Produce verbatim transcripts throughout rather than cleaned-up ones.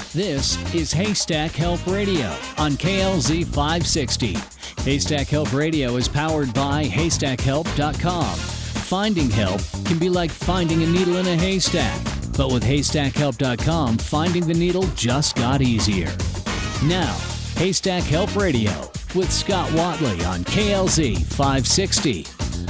This is Haystack Help Radio on K L Z five sixty. Haystack Help Radio is powered by haystack help dot com. Finding help can be like finding a needle in a haystack, but with haystack help dot com, finding the needle just got easier. Now, Haystack Help Radio with Scott Watley on K L Z five sixty.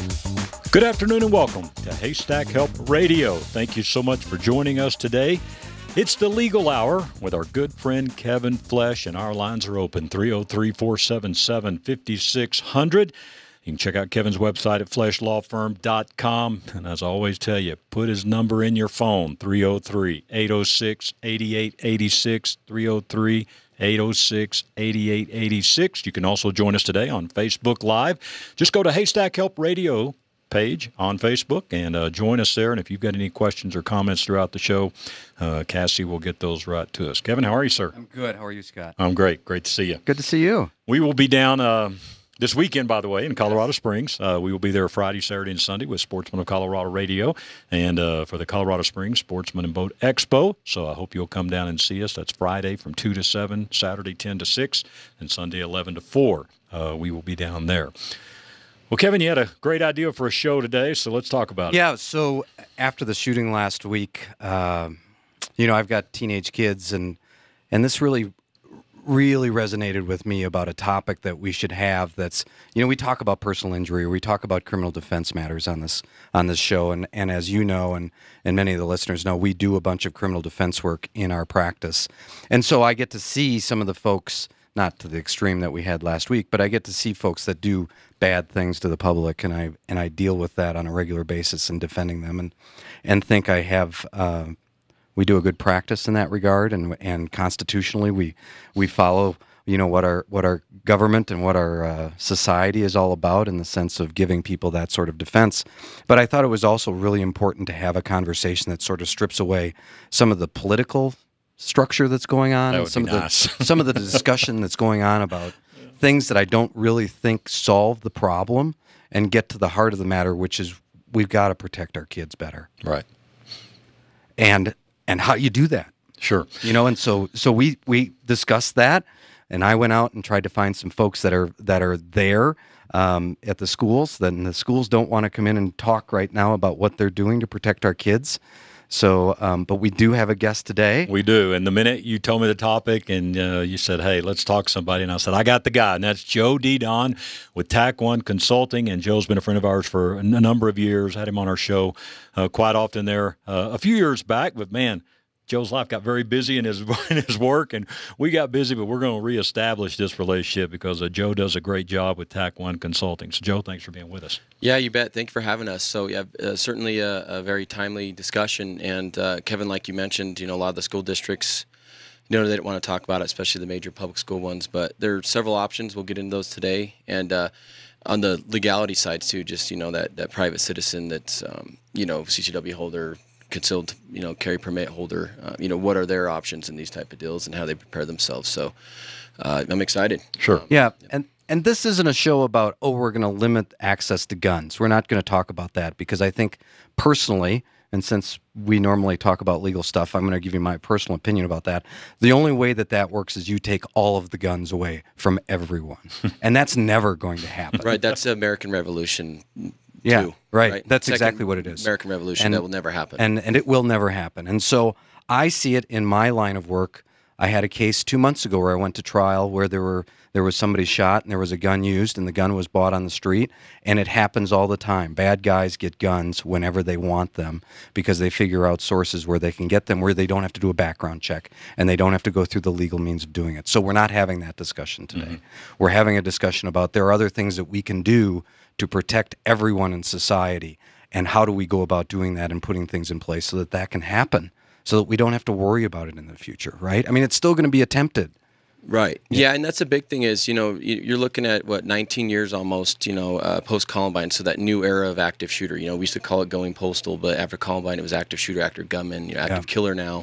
Good afternoon and welcome to Haystack Help Radio. Thank you so much for joining us today. It's the Legal Hour with our good friend Kevin Flesh, and our lines are open, three oh three, four seven seven, five six zero zero. You can check out Kevin's website at flesh law firm dot com. And as I always tell you, put his number in your phone, three oh three, eight oh six, eight eight eight six, three oh three, eight oh six, eight eight eight six. You can also join us today on Facebook Live. Just go to Haystack Help Radio page on Facebook and uh, join us there. And if you've got any questions or comments throughout the show, uh, Cassie will get those right to us. Kevin, how are you, sir? I'm good. How are you, Scott? I'm great. Great to see you. Good to see you. We will be down uh, this weekend, by the way, in Colorado Springs. Uh, we will be there Friday, Saturday, and Sunday with Sportsman of Colorado Radio and uh, for the Colorado Springs Sportsman and Boat Expo. So I hope you'll come down and see us. That's Friday from two to seven, Saturday ten to six, and Sunday eleven to four. Uh, we will be down there. Well, Kevin, you had a great idea for a show today, so let's talk about yeah, it. Yeah, so after the shooting last week, uh, you know, I've got teenage kids, and and this really, really resonated with me about a topic that we should have that's, you know, we talk about personal injury, we talk about criminal defense matters on this on this show, and, and as you know, and, and many of the listeners know, we do a bunch of criminal defense work in our practice. And so I get to see some of the folks, not to the extreme that we had last week, but I get to see folks that do bad things to the public, and I and I deal with that on a regular basis in defending them, and and think I have uh, we do a good practice in that regard, and and constitutionally we we follow, you know, what our what our government and what our uh, society is all about in the sense of giving people that sort of defense. But I thought it was also really important to have a conversation that sort of strips away some of the political structure that's going on, that and some of nice. the some of the discussion that's going on about things that I don't really think solve the problem and get to the heart of the matter, which is we've got to protect our kids better. Right. And and how you do that. Sure. You know, and so so we we discussed that, and I went out and tried to find some folks that are that are there um, at the schools. Then the schools don't want to come in and talk right now about what they're doing to protect our kids. So, um, but we do have a guest today. We do. And the minute you told me the topic and uh, you said, hey, let's talk to somebody, and I said, I got the guy, and that's Joe Didon with TAC one Consulting. And Joe's been a friend of ours for a number of years. Had him on our show uh, quite often there uh, a few years back. But, man, Joe's life got very busy in his in his work, and we got busy, but we're going to reestablish this relationship because uh, Joe does a great job with TAC one Consulting. So, Joe, thanks for being with us. Yeah, you bet. Thank you for having us. So, yeah, uh, certainly a, a very timely discussion. And, uh, Kevin, like you mentioned, you know, a lot of the school districts, you know, they don't want to talk about it, especially the major public school ones. But there are several options. We'll get into those today. And uh, on the legality side, too, just, you know, that, that private citizen that's, um, you know, C C W holder, concealed, you know, carry permit holder, uh, you know, what are their options in these type of deals and how they prepare themselves. So uh, I'm excited. Sure. Um, yeah, and and this isn't a show about, oh, we're going to limit access to guns. We're not going to talk about that because I think personally, and since we normally talk about legal stuff, I'm going to give you my personal opinion about that. The only way that that works is you take all of the guns away from everyone, and that's never going to happen. Right, that's the American Revolution. Yeah, too, right. right. That's Second exactly what it is. American Revolution, and, that will never happen. And and it will never happen. And so I see it in my line of work. I had a case two months ago where I went to trial where there were there was somebody shot and there was a gun used and the gun was bought on the street, and it happens all the time. Bad guys get guns whenever they want them because they figure out sources where they can get them where they don't have to do a background check and they don't have to go through the legal means of doing it. So we're not having that discussion today. Mm-hmm. We're having a discussion about there are other things that we can do to protect everyone in society, and how do we go about doing that and putting things in place so that that can happen, so that we don't have to worry about it in the future, right? I mean, it's still going to be attempted. Right. Yeah. yeah, and that's a big thing is, you know, you're looking at, what, nineteen years almost, you know, uh, post-Columbine, so that new era of active shooter. You know, we used to call it going postal, but after Columbine, it was active shooter, active gunman, you know, active yeah. killer now.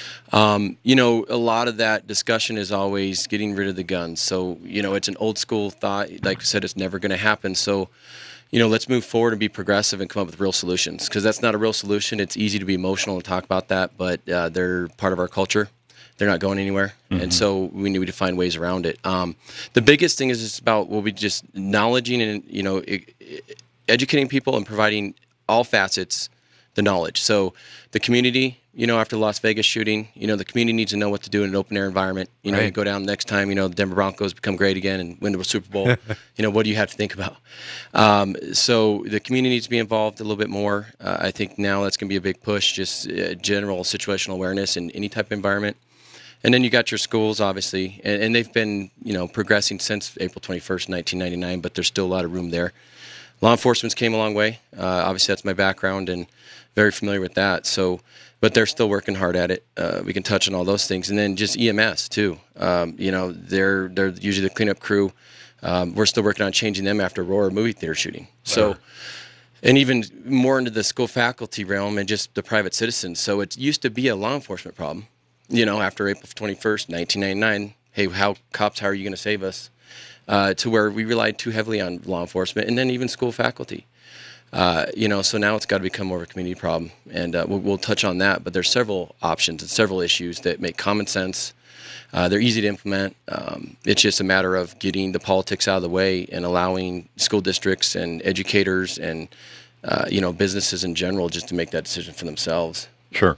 Um, you know, a lot of that discussion is always getting rid of the guns. So, you know, it's an old school thought. Like I said, it's never going to happen. So, you know, let's move forward and be progressive and come up with real solutions, because that's not a real solution. It's easy to be emotional and talk about that, but uh, they're part of our culture. they're not going anywhere. Mm-hmm. And so we need to find ways around it. Um, the biggest thing is just about what we just knowledging and, you know, it, it, educating people and providing all facets the knowledge. So the community, you know, after the Las Vegas shooting, you know, the community needs to know what to do in an open air environment. You know, right. you go down next time, you know, the Denver Broncos become great again and win the Super Bowl. You know, what do you have to think about? Um, so the community needs to be involved a little bit more. Uh, I think now that's going to be a big push, just uh, general situational awareness in any type of environment. And then you got your schools, obviously, and, and they've been, you know, progressing since April twenty-first, nineteen ninety-nine, but there's still a lot of room there. Law enforcement's came a long way. Uh, obviously, that's my background and very familiar with that. So, but they're still working hard at it. Uh, we can touch on all those things, and then just E M S too. Um, you know, they're they're usually the cleanup crew. Um, we're still working on changing them after Aurora movie theater shooting. So, wow. And even more into the school faculty realm and just the private citizens. So it used to be a law enforcement problem. You know, after April twenty-first, nineteen ninety-nine. Hey, how cops? How are you going to save us? Uh, to where we relied too heavily on law enforcement and then even school faculty. Uh, you know, so now it's got to become more of a community problem, and uh, we'll, we'll touch on that. But there's several options and several issues that make common sense. Uh, they're easy to implement. Um, it's just a matter of getting the politics out of the way and allowing school districts and educators and uh, you know, businesses in general just to make that decision for themselves. Sure.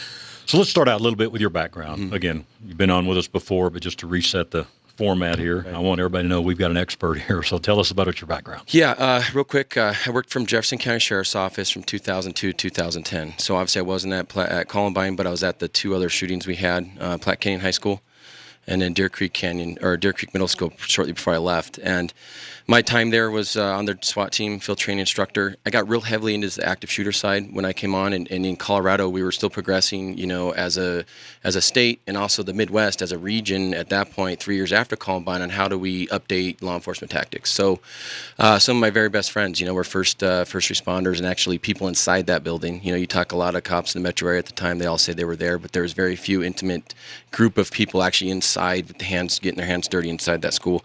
So let's start out a little bit with your background. Mm-hmm. Again, you've been on with us before, but just to reset the format here, right. I want everybody to know we've got an expert here. So tell us about your background. Yeah, uh, real quick. Uh, I worked from Jefferson County Sheriff's Office from two thousand two to two thousand ten. So obviously I wasn't at, Pla- at Columbine, but I was at the two other shootings we had, uh, Platte Canyon High School and then Deer Creek Canyon or Deer Creek Middle School shortly before I left. And my time there was uh, on their SWAT team, field training instructor. I got real heavily into the active shooter side when I came on, and, and in Colorado we were still progressing, you know, as a as a state and also the Midwest as a region at that point, three years after Columbine, on how do we update law enforcement tactics. So uh, some of my very best friends, you know, were first uh, first responders and actually people inside that building. You know, you talk a lot of cops in the metro area at the time, they all say they were there, but there was very few intimate group of people actually inside with the hands, getting their hands dirty inside that school.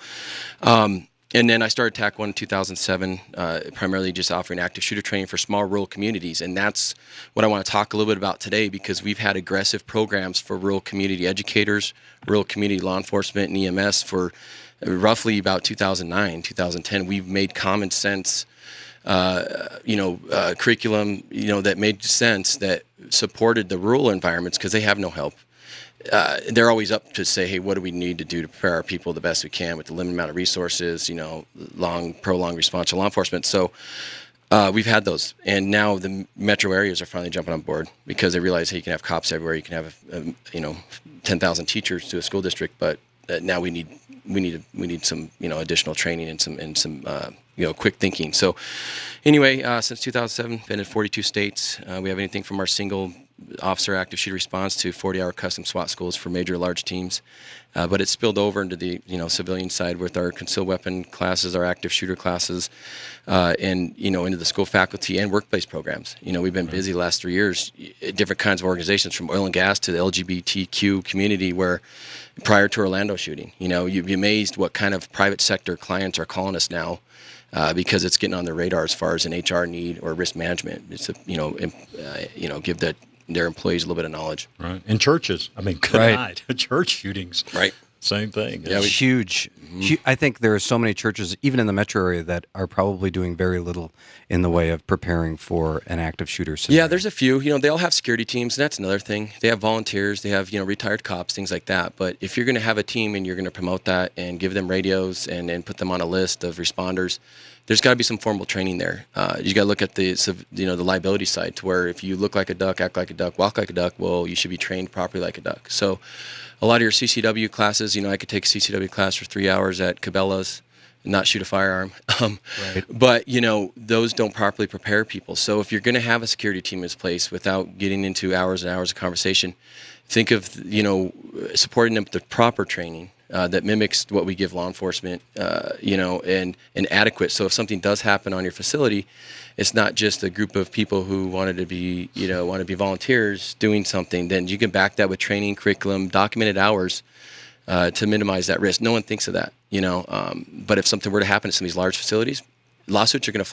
Um, And then I started T A C one in two thousand seven, uh, primarily just offering active shooter training for small rural communities. And that's what I want to talk a little bit about today, because we've had aggressive programs for rural community educators, rural community law enforcement, and E M S for roughly about two thousand nine, two thousand ten. We've made common sense, uh, you know, uh, curriculum, you know, that made sense, that supported the rural environments because they have no help. Uh, they're always up to say, hey, what do we need to do to prepare our people the best we can with the limited amount of resources, you know, long, prolonged response to law enforcement. So uh, we've had those. And now the metro areas are finally jumping on board because they realize, hey, you can have cops everywhere. You can have, a, a, you know, ten thousand teachers to a school district. But uh, now we need we need we need some, you know, additional training and some and some uh, you know, quick thinking. So anyway, uh, since two thousand seven, been in forty-two states. Uh, we have anything from our single officer active shooter response to forty-hour custom SWAT schools for major large teams, uh, but it's spilled over into the, you know, civilian side with our concealed weapon classes, our active shooter classes, uh, and, you know, into the school faculty and workplace programs. You know, we've been busy the last three years, different kinds of organizations from oil and gas to the L G B T Q community, where prior to Orlando shooting, you know, you'd be amazed what kind of private sector clients are calling us now. Uh, because it's getting on their radar as far as an H R need or risk management. It's a, you know, imp, uh, you know, give that their employees a little bit of knowledge. Right. And churches. I mean, good right. night. Church shootings. Right. Same thing. Yeah, it's huge. Mm-hmm. I think there are so many churches, even in the metro area, that are probably doing very little in the way of preparing for an active shooter scenario. Yeah, there's a few. You know, they all have security teams, and that's another thing. They have volunteers. They have, you know, retired cops, things like that. But if you're going to have a team and you're going to promote that and give them radios and, and put them on a list of responders, there's got to be some formal training there. Uh, you got to look at the, you know, the liability side, to where if you look like a duck, act like a duck, walk like a duck, well, you should be trained properly like a duck. So a lot of your C C W classes, you know, I could take a C C W class for three hours at Cabela's and not shoot a firearm. Um, right. But, you know, those don't properly prepare people. So if you're going to have a security team in place without getting into hours and hours of conversation, think of, you know, supporting them with the proper training. Uh, that mimics what we give law enforcement, uh, you know, and, and adequate. So if something does happen on your facility, it's not just a group of people who wanted to be, you know, want to be volunteers doing something. Then you can back that with training, curriculum, documented hours uh, to minimize that risk. No one thinks of that, you know. Um, but if something were to happen to some of these large facilities, lawsuits are going to fly.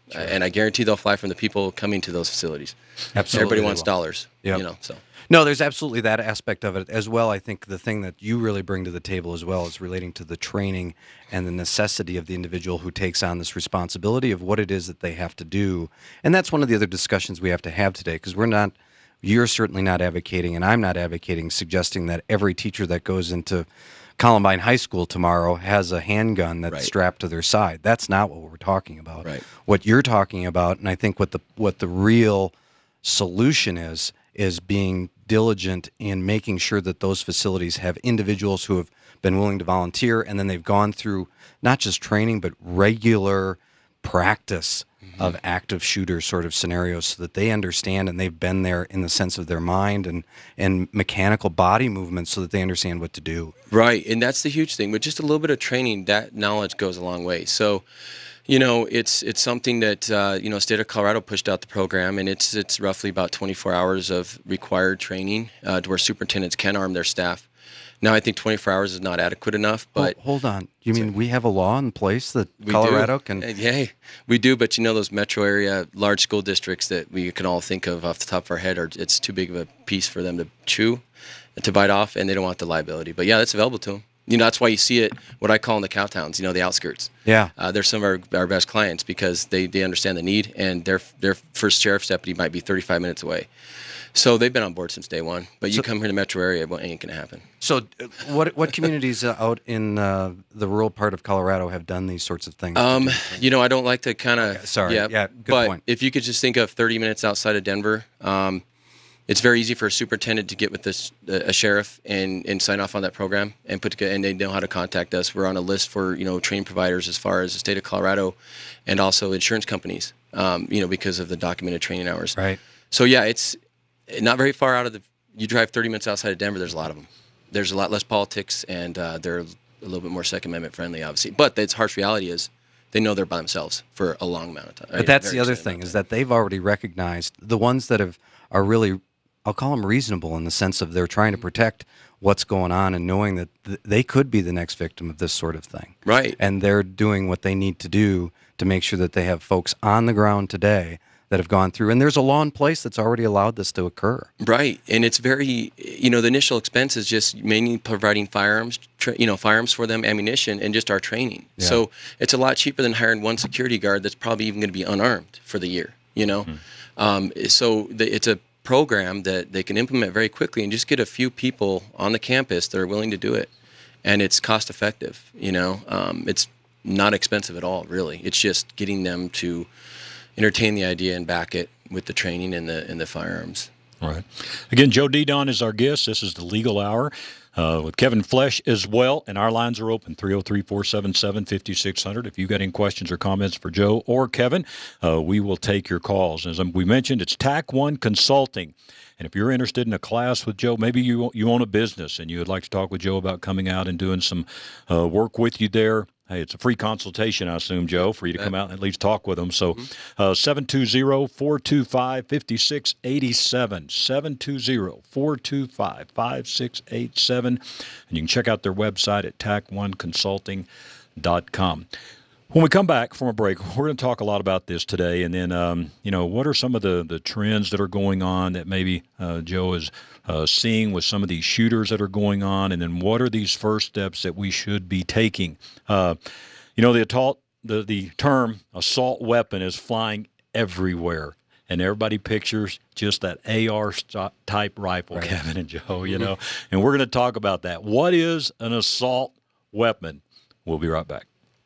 Sure. Uh, and I guarantee they'll fly from the people coming to those facilities. Absolutely. Everybody wants dollars. Yep. You know, so. No, there's absolutely that aspect of it as well. I think the thing that you really bring to the table as well is relating to the training and the necessity of the individual who takes on this responsibility of what it is that they have to do. And that's one of the other discussions we have to have today, because we're not, you're certainly not advocating, and I'm not advocating, suggesting that every teacher that goes into Columbine High School tomorrow has a handgun that's right. strapped to their side. That's not what we're talking about. Right. What you're talking about, and I think what the what the real solution is, is being diligent in making sure that those facilities have individuals who have been willing to volunteer, and then they've gone through not just training, but regular practice mm-hmm. of active shooter sort of scenarios, so that they understand and they've been there in the sense of their mind and, and mechanical body movements, so that they understand what to do. Right, and that's the huge thing. With just a little bit of training, that knowledge goes a long way. So, you know, it's it's something that uh, you know, State of Colorado pushed out the program, and it's it's roughly about twenty-four hours of required training uh, to where superintendents can arm their staff. Now, I think twenty-four hours is not adequate enough, but well, hold on. You mean we have a law in place that Colorado do. can? Yeah, we do. But you know, those metro area large school districts that we can all think of off the top of our head, are it's too big of a piece for them to chew, to bite off, and they don't want the liability. But yeah, that's available to them. You know, that's why you see it, what I call in the cow towns, you know, the outskirts. Yeah. Uh, they're some of our, our best clients, because they, they understand the need, and their their first sheriff's deputy might be thirty-five minutes away. So they've been on board since day one. But you so, come here to the metro area, it ain't going to happen. So what what communities out in uh, the rural part of Colorado have done these sorts of things? Um, you know, I don't like to kind of... Okay, sorry. Yeah, yeah good but point. If you could just think of thirty minutes outside of Denver, um, it's very easy for a superintendent to get with this a sheriff and, and sign off on that program, and put together, and they know how to contact us. We're on a list for, you know, training providers as far as the state of Colorado, and also insurance companies, um, you know, because of the documented training hours. Right. So yeah, it's not very far out of the. You drive thirty minutes outside of Denver. There's a lot of them. There's a lot less politics, and uh, they're a little bit more Second Amendment friendly, obviously. But the harsh reality is, they know they're by themselves for a long amount of time. But that's the other thing, is that they've already recognized the ones that have are really, I'll call them reasonable, in the sense of they're trying to protect what's going on, and knowing that th- they could be the next victim of this sort of thing. Right. And they're doing what they need to do to make sure that they have folks on the ground today that have gone through. And there's a law in place that's already allowed this to occur. Right. And it's very, you know, the initial expense is just mainly providing firearms, tra- you know, firearms for them, ammunition, and just our training. Yeah. So it's a lot cheaper than hiring one security guard that's probably even going to be unarmed for the year, you know. Mm-hmm. Um, so the, it's a program that they can implement very quickly, and just get a few people on the campus that are willing to do it. And it's cost effective, you know. Um, it's not expensive at all, really. It's just getting them to entertain the idea and back it with the training and the and the firearms. All right. Again, Joe Dedon is our guest. This is the Legal Hour uh, with Kevin Flesh as well. And our lines are open, three oh three, four seven seven, five six zero zero. If you've got any questions or comments for Joe or Kevin, uh, we will take your calls. As we mentioned, it's T A C one Consulting. And if you're interested in a class with Joe, maybe you you own a business and you would like to talk with Joe about coming out and doing some uh, work with you there, hey, it's a free consultation, I assume, Joe, for you to come out and at least talk with them. So uh, seven two zero, four two five, five six eight seven, seven two zero, four two five, five six eight seven. And you can check out their website at T A C one consulting dot com. When we come back from a break, we're going to talk a lot about this today, and then, um, you know, what are some of the, the trends that are going on that maybe uh, Joe is uh, seeing with some of these shooters that are going on, and then what are these first steps that we should be taking? Uh, you know, the, assault, the, the term assault weapon is flying everywhere, and everybody pictures just that A R-type rifle, right. Kevin and Joe, you know, and we're going to talk about that. What is an assault weapon? We'll be right back.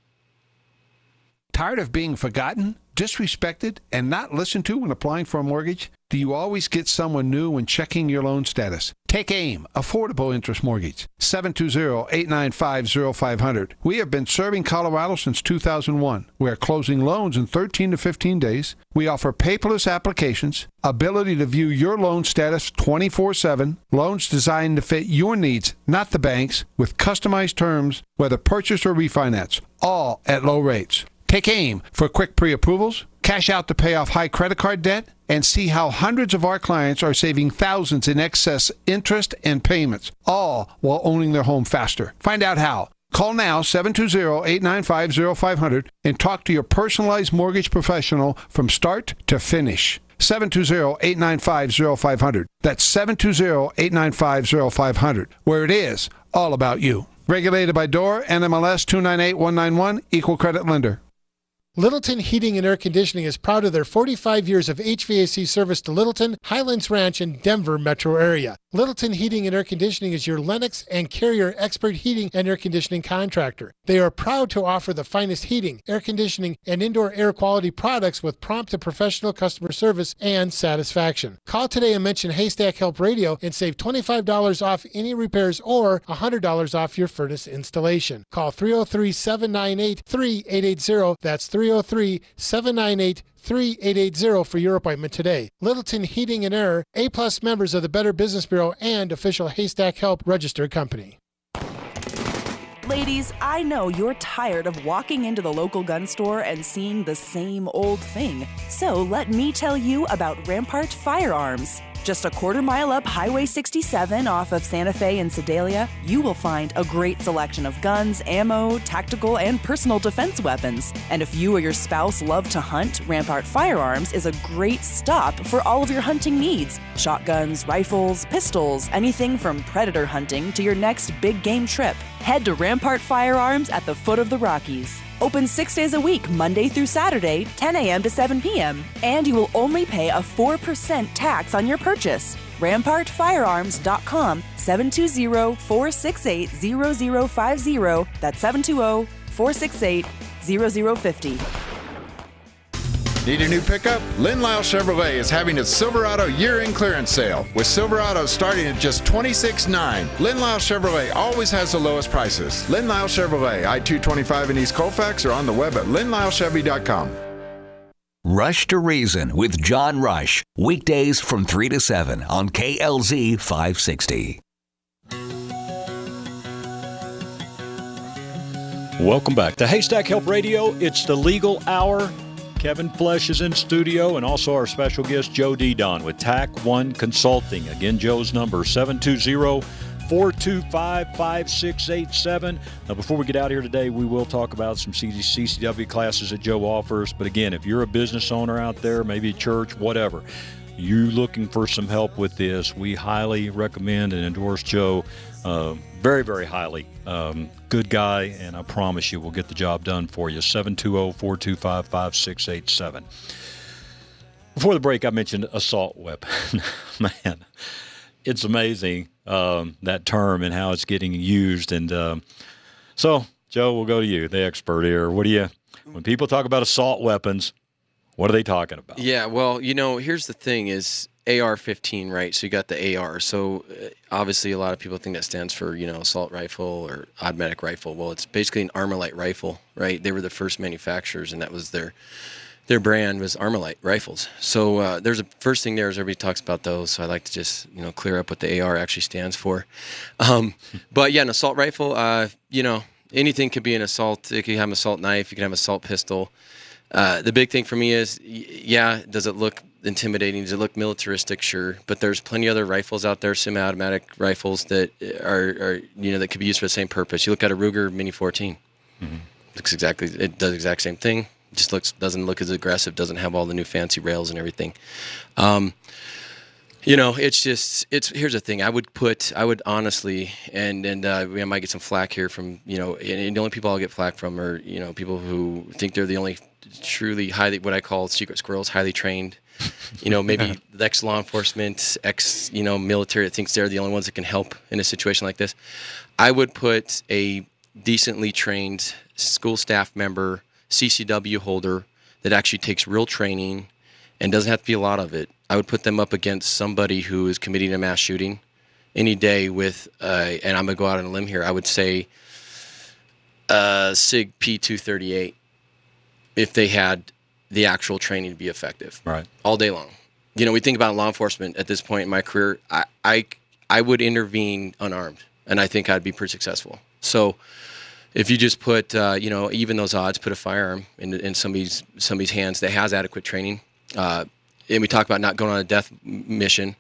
Tired of being forgotten, disrespected, and not listened to when applying for a mortgage? Do you always get someone new when checking your loan status? Take AIM, Affordable Interest Mortgage, seven two zero, eight nine five, zero five zero zero. We have been serving Colorado since two thousand one. We are closing loans in thirteen to fifteen days. We offer paperless applications, ability to view your loan status twenty-four seven, loans designed to fit your needs, not the bank's, with customized terms, whether purchase or refinance, all at low rates. Take AIM for quick pre-approvals, cash out to pay off high credit card debt, and see how hundreds of our clients are saving thousands in excess interest and payments, all while owning their home faster. Find out how. Call now, seven two zero, eight nine five, zero five zero zero, and talk to your personalized mortgage professional from start to finish. seven two zero, eight nine five, zero five zero zero. That's seven two zero, eight nine five, zero five zero zero, where it is all about you. Regulated by D O R, N M L S two nine eight one nine one, Equal Credit Lender. Littleton Heating and Air Conditioning is proud of their forty-five years of H V A C service to Littleton, Highlands Ranch, and Denver metro area. Littleton Heating and Air Conditioning is your Lennox and Carrier expert heating and air conditioning contractor. They are proud to offer the finest heating, air conditioning, and indoor air quality products with prompt and professional customer service and satisfaction. Call today and mention Haystack Help Radio and save twenty-five dollars off any repairs or one hundred dollars off your furnace installation. Call three oh three, seven nine eight, three eight eight zero. That's three oh three, seven nine eight, three eight eight zero for your appointment today. Littleton Heating and Air, A-plus members of the Better Business Bureau and official Haystack Help registered company. Ladies, I know you're tired of walking into the local gun store and seeing the same old thing. So let me tell you about Rampart Firearms. Just a quarter mile up Highway sixty-seven off of Santa Fe and Sedalia, you will find a great selection of guns, ammo, tactical, and personal defense weapons. And if you or your spouse love to hunt, Rampart Firearms is a great stop for all of your hunting needs. Shotguns, rifles, pistols, anything from predator hunting to your next big game trip. Head to Rampart Firearms at the foot of the Rockies. Open six days a week, Monday through Saturday, ten a.m. to seven p.m. And you will only pay a four percent tax on your purchase. Rampart Firearms dot com, seven two zero, four six eight, zero zero five zero. That's seven two zero, four six eight, zero zero five zero. Need a new pickup? Lynn Lyle Chevrolet is having its Silverado year-end clearance sale, with Silverados starting at just twenty-six nine. Lynn Lyle Chevrolet always has the lowest prices. Lynn Lyle Chevrolet, I two twenty-five in East Colfax, or on the web at lynn lyle chevy dot com. Rush to Reason with John Rush, weekdays from three to seven on K L Z five sixty. Welcome back to Haystack Help Radio. It's the Legal Hour. Kevin Flesh is in studio, and also our special guest, Joe Dedon with Tac One Consulting. Again, Joe's number, seven two zero, four two five, five six eight seven. Now, before we get out here today, we will talk about some C C W classes that Joe offers. But again, if you're a business owner out there, maybe a church, whatever, you looking for some help with this, we highly recommend and endorse Joe. Uh, very, very highly. Um, good guy, and I promise you we'll get the job done for you. seven two zero, four two five, five six eight seven. Before the break, I mentioned assault weapon. Man, it's amazing, um, that term and how it's getting used. And um, so, Joe, we'll go to you, the expert here. What do you, when people talk about assault weapons, what are they talking about? Yeah, well, you know, here's the thing is A R fifteen, right? So you got the A R. So uh, obviously a lot of people think that stands for, you know, assault rifle or automatic rifle. Well, it's basically an Armalite rifle, right? They were the first manufacturers, and that was their their brand was Armalite rifles. So uh, there's a first thing there is everybody talks about those. So I like to just, you know, clear up what the A R actually stands for. Um, but yeah, an assault rifle, uh, you know, anything could be an assault. It could have an assault knife. You can have an assault pistol. Uh, the big thing for me is, yeah, does it look intimidating? Does it look militaristic? Sure. But there's plenty of other rifles out there, semi-automatic rifles that are, are, you know, that could be used for the same purpose. You look at a Ruger Mini fourteen. Mm-hmm. Looks exactly, it does the exact same thing. Just looks, doesn't look as aggressive, doesn't have all the new fancy rails and everything. Um, you know, it's just, it's, here's the thing. I would put, I would honestly, and, and, uh, I might get some flack here from, you know, and, and the only people I'll get flack from are, you know, people who think they're the only truly highly, what I call secret squirrels, highly trained, you know, maybe ex-law enforcement, ex, you know, military that thinks they're the only ones that can help in a situation like this. I would put a decently trained school staff member, C C W holder that actually takes real training and doesn't have to be a lot of it. I would put them up against somebody who is committing a mass shooting any day with, uh, and I'm going to go out on a limb here, I would say uh, SIG P two thirty-eight if they had the actual training to be effective. Right. All day long. You know, we think about law enforcement at this point in my career, I, I, I would intervene unarmed, and I think I'd be pretty successful. So if you just put, uh, you know, even those odds, put a firearm in, in somebody's somebody's hands that has adequate training, uh, and we talk about not going on a death mission,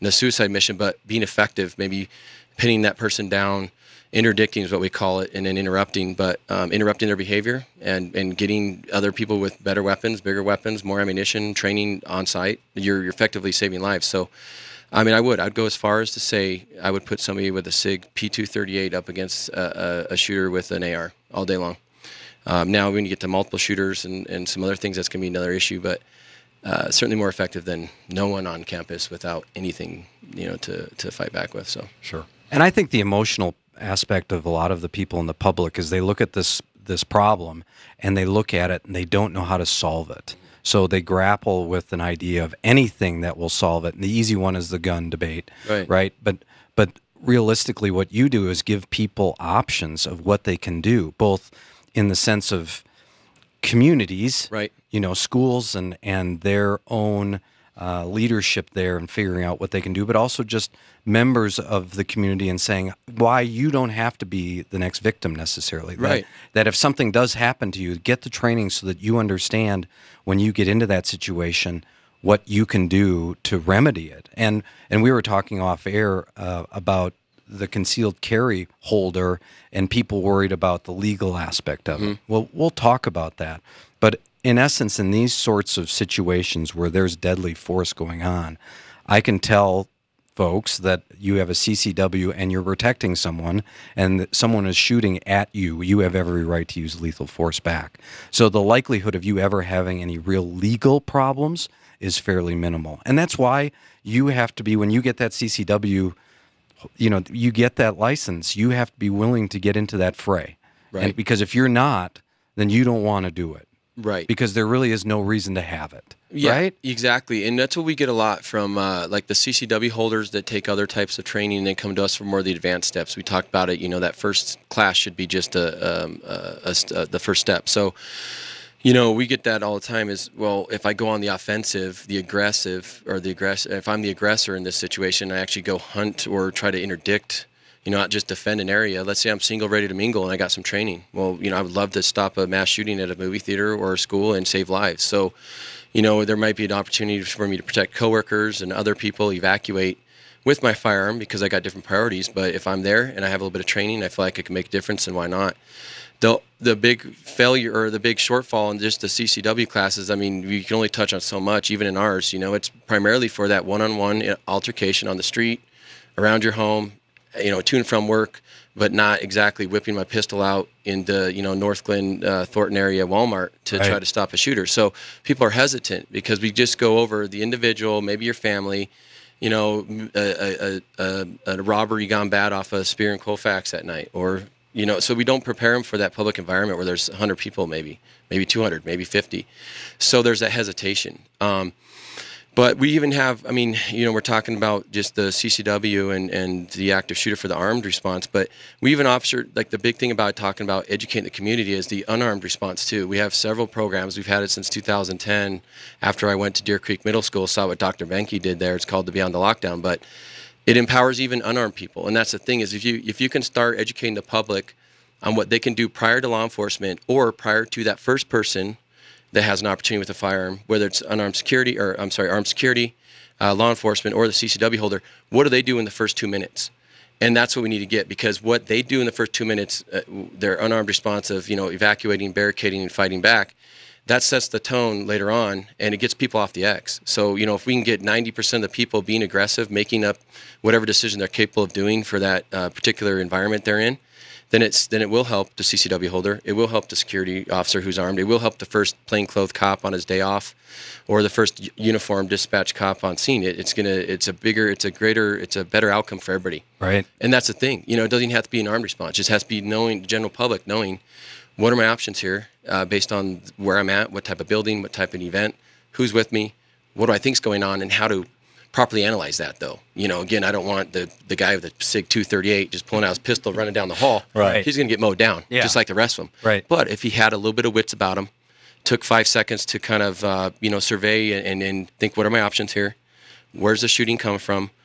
in a suicide mission, but being effective, maybe pinning that person down, interdicting is what we call it, and then interrupting, but um, interrupting their behavior and, and getting other people with better weapons, bigger weapons, more ammunition, training on site. You're, you're effectively saving lives. So, I mean, I would. I'd go as far as to say I would put somebody with a SIG P two thirty-eight up against a, a, a shooter with an A R all day long. Um, now, when you get to multiple shooters and, and some other things, that's going to be another issue, but uh, certainly more effective than no one on campus without anything, you know, to, to fight back with. So sure. And I think the emotional aspect of a lot of the people in the public is they look at this this problem and they look at it and they don't know how to solve it. So they grapple with an idea of anything that will solve it. And the easy one is the gun debate, right? right? But but realistically, what you do is give people options of what they can do, both in the sense of communities, right? You know, schools and and their own uh, leadership there and figuring out what they can do, but also just members of the community and saying why you don't have to be the next victim necessarily. Right. That, that if something does happen to you, get the training so that you understand when you get into that situation what you can do to remedy it. And and we were talking off air uh, about the concealed carry holder and people worried about the legal aspect of mm-hmm. it. Well, we'll talk about that. But in essence, in these sorts of situations where there's deadly force going on, I can tell folks that you have a C C W and you're protecting someone and that someone is shooting at you, you have every right to use lethal force back. So the likelihood of you ever having any real legal problems is fairly minimal. And that's why you have to be, when you get that C C W, you know, you get that license, you have to be willing to get into that fray. Right. And because if you're not, then you don't want to do it. Right. Because there really is no reason to have it. Yeah, right? Exactly. And that's what we get a lot from uh, like the C C W holders that take other types of training and then come to us for more of the advanced steps. We talked about it, you know, that first class should be just a, um, a, a, a the first step. So, you know, we get that all the time is, well, if I go on the offensive, the aggressive, or the aggressive, if I'm the aggressor in this situation, I actually go hunt or try to interdict, you know, not just defend an area. Let's say I'm single, ready to mingle, and I got some training. Well, you know, I would love to stop a mass shooting at a movie theater or a school and save lives. So, you know, there might be an opportunity for me to protect coworkers and other people, evacuate with my firearm because I got different priorities. But if I'm there and I have a little bit of training, I feel like I can make a difference, and why not? The, the big failure or the big shortfall in just the C C W classes, I mean, we can only touch on so much, even in ours. You know, it's primarily for that one-on-one altercation on the street, around your home, you know, to and from work, but not exactly whipping my pistol out in the, you know, North Glen, uh, Thornton area Walmart to right. try to stop a shooter. So people are hesitant because we just go over the individual, maybe your family, you know, a, a, a, a robbery gone bad off a Spear and Colfax at night, or, you know, so we don't prepare them for that public environment where there's one hundred people, maybe, maybe two hundred, maybe fifty. So there's that hesitation. Um, But we even have, I mean, you know, we're talking about just the C C W and, and the active shooter for the armed response, but we even officer, like the big thing about talking about educating the community is the unarmed response too. We have several programs. We've had it since two thousand ten. After I went to Deer Creek Middle School, saw what Doctor Benke did there. It's called the Beyond the Lockdown, but it empowers even unarmed people. And that's the thing is if you if you can start educating the public on what they can do prior to law enforcement or prior to that first person that has an opportunity with a firearm, whether it's unarmed security or, I'm sorry, armed security, uh, law enforcement, or the C C W holder, what do they do in the first two minutes? And that's what we need to get, because what they do in the first two minutes, uh, their unarmed response of, you know, evacuating, barricading, and fighting back, that sets the tone later on, and it gets people off the X. So, you know, if we can get ninety percent of the people being aggressive, making up whatever decision they're capable of doing for that uh, particular environment they're in, then it's then it will help the C C W holder. It will help the security officer who's armed. It will help the first plainclothes cop on his day off, or the first uniformed dispatch cop on scene. It, it's gonna it's a bigger, it's a greater, it's a better outcome for everybody. Right. And that's the thing. You know, it doesn't even have to be an armed response. It just has to be knowing the general public, knowing what are my options here uh, based on where I'm at, what type of building, what type of event, who's with me, what do I think's going on, and how to properly analyze that, though. You know, again, I don't want the, the guy with the SIG two thirty-eight just pulling out his pistol, running down the hall. Right. He's going to get mowed down, yeah. just like the rest of them. Right. But if he had a little bit of wits about him, took five seconds to kind of, uh, you know, survey and, and think, what are my options here? Where's the shooting come from?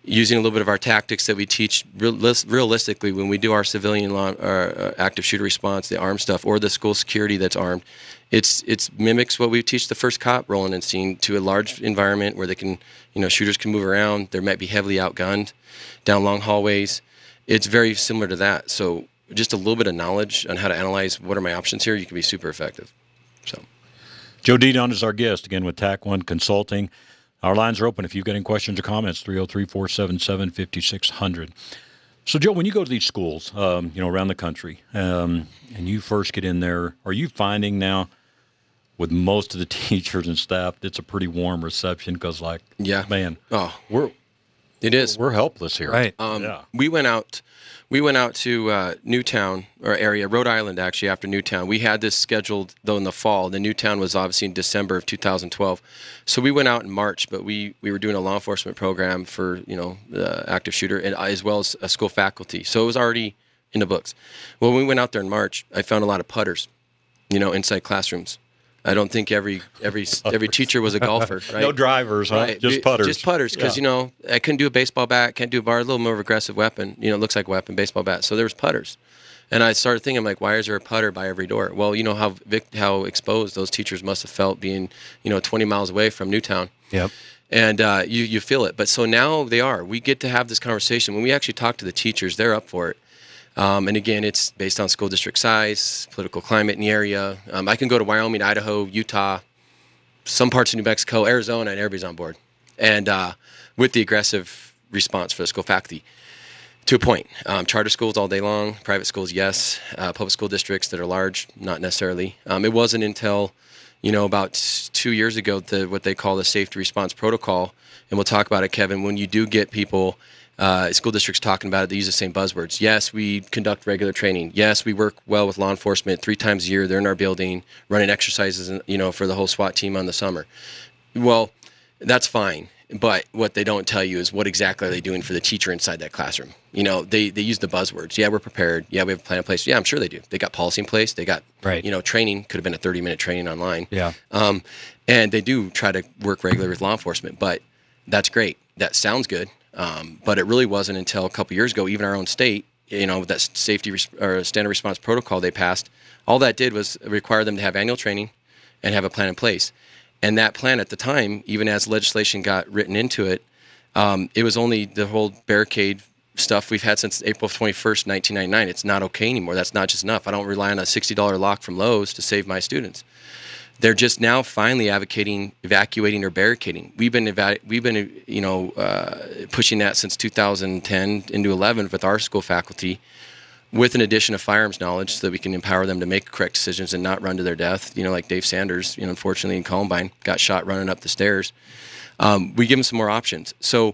using a little bit of our tactics that we teach real, realistically when we do our civilian law, uh, active shooter response, the armed stuff, or the school security that's armed. It's it's mimics what we teach the first cop rolling and scene to a large environment where they can, you know, shooters can move around. They might be heavily outgunned down long hallways. It's very similar to that. So just a little bit of knowledge on how to analyze what are my options here, you can be super effective. So, Joe Didon is our guest, again, with TAC one Consulting. Our lines are open if you've got any questions or comments, three oh three, four seven seven, five six zero zero. So, Joe, when you go to these schools, um, you know, around the country, um, and you first get in there, are you finding now with most of the teachers and staff, it's a pretty warm reception because, like, yeah. man, oh, we're it is. We're helpless here. Right. Um, yeah. We went out we went out to uh, Newtown, or area, Rhode Island, actually, after Newtown. We had this scheduled, though, in the fall. The Newtown was obviously in December of two thousand twelve. So we went out in March, but we, we were doing a law enforcement program for, you know, uh, active shooter, and as well as a school faculty. So it was already in the books. Well, when we went out there in March, I found a lot of putters, you know, inside classrooms. I don't think every every every teacher was a golfer, right? No drivers, huh? Right. Just putters. Just putters, because, yeah. you know, I couldn't do a baseball bat, can't do a bar, a little more of an aggressive weapon. You know, it looks like a weapon, baseball bat. So there was putters. And I started thinking, I'm like, why is there a putter by every door? Well, you know how vic- how exposed those teachers must have felt being, you know, twenty miles away from Newtown. Yep. And uh, you, you feel it. But so now they are. We get to have this conversation. When we actually talk to the teachers, they're up for it. Um, and again, it's based on school district size, political climate in the area. Um, I can go to Wyoming, Idaho, Utah, some parts of New Mexico, Arizona, and everybody's on board. And uh, with the aggressive response for the school faculty, to a point. Um, charter schools all day long, private schools, yes. Uh, public school districts that are large, not necessarily. Um, it wasn't until, you know, about two years ago, the, what they call the safety response protocol, and we'll talk about it, Kevin, when you do get people, uh, school districts talking about it, they use the same buzzwords. Yes, we conduct regular training. Yes, we work well with law enforcement three times a year. They're in our building, running exercises, you know, for the whole SWAT team on the summer. Well, that's fine. But what they don't tell you is what exactly are they doing for the teacher inside that classroom. You know, they, they use the buzzwords. Yeah, we're prepared. Yeah, we have a plan in place. Yeah, I'm sure they do. They got policy in place. They got, right. you know, training. Could have been a thirty-minute training online. Yeah. Um, and they do try to work regularly with law enforcement. But that's great. That sounds good. Um, but it really wasn't until a couple years ago, even our own state, you know, that safety res- or standard response protocol they passed, all that did was require them to have annual training and have a plan in place. And that plan at the time, even as legislation got written into it, um, it was only the whole barricade stuff we've had since April twenty-first, nineteen ninety-nine. It's not okay anymore. That's not just enough. I don't rely on a sixty dollars lock from Lowe's to save my students. They're just now finally advocating evacuating or barricading. We've been eva- we've been you know uh, pushing that since two thousand ten into eleven with our school faculty, with an addition of firearms knowledge, so that we can empower them to make correct decisions and not run to their death. You know, like Dave Sanders, you know, unfortunately in Columbine, got shot running up the stairs. Um, we give them some more options. So,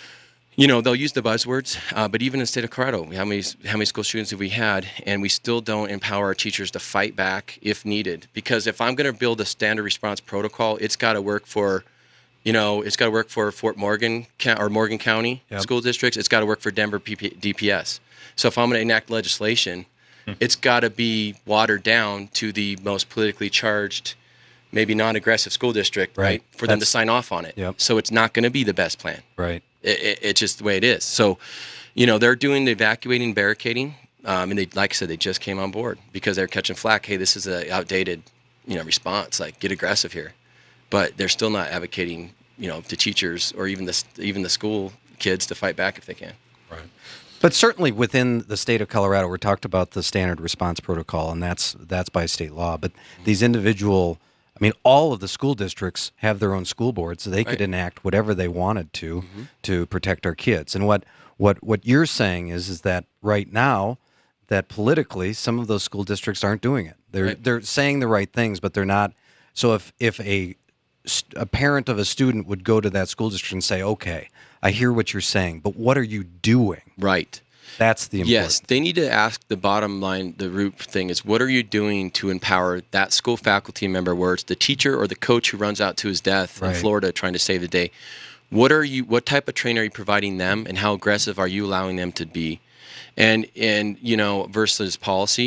you know, they'll use the buzzwords, uh, but even in the state of Colorado, how many how many school shootings have we had? And we still don't empower our teachers to fight back if needed. Because if I'm going to build a standard response protocol, it's got to work for, you know, it's got to work for Fort Morgan or Morgan County yep. school districts. It's got to work for Denver P P- D P S. So if I'm going to enact legislation, hmm. it's got to be watered down to the most politically charged, maybe non-aggressive school district, right, right for That's, them to sign off on it. Yep. So it's not going to be the best plan. Right. It, it, it's just the way it is. So, you know, they're doing the evacuating, barricading, um, and they, like I said, they just came on board because they're catching flack. Hey, this is an outdated, you know, response. Like, get aggressive here. But they're still not advocating, you know, to teachers or even the even the school kids to fight back if they can. Right. But certainly within the state of Colorado, we talked about the standard response protocol, and that's that's by state law. But these individual, I mean, all of the school districts have their own school boards, so they right. could enact whatever they wanted to mm-hmm. to protect our kids. And what, what what you're saying is is that right now, that politically, some of those school districts aren't doing it. They're right. they're saying the right things, but they're not. So if if a a parent of a student would go to that school district and say, okay, I hear what you're saying, but what are you doing? Right. That's the important. Yes, they need to ask the bottom line, the root thing is, what are you doing to empower that school faculty member, where it's the teacher or the coach who runs out to his death right. in Florida trying to save the day? What are you? What type of training are you providing them, and how aggressive are you allowing them to be? And, and you know, versus policy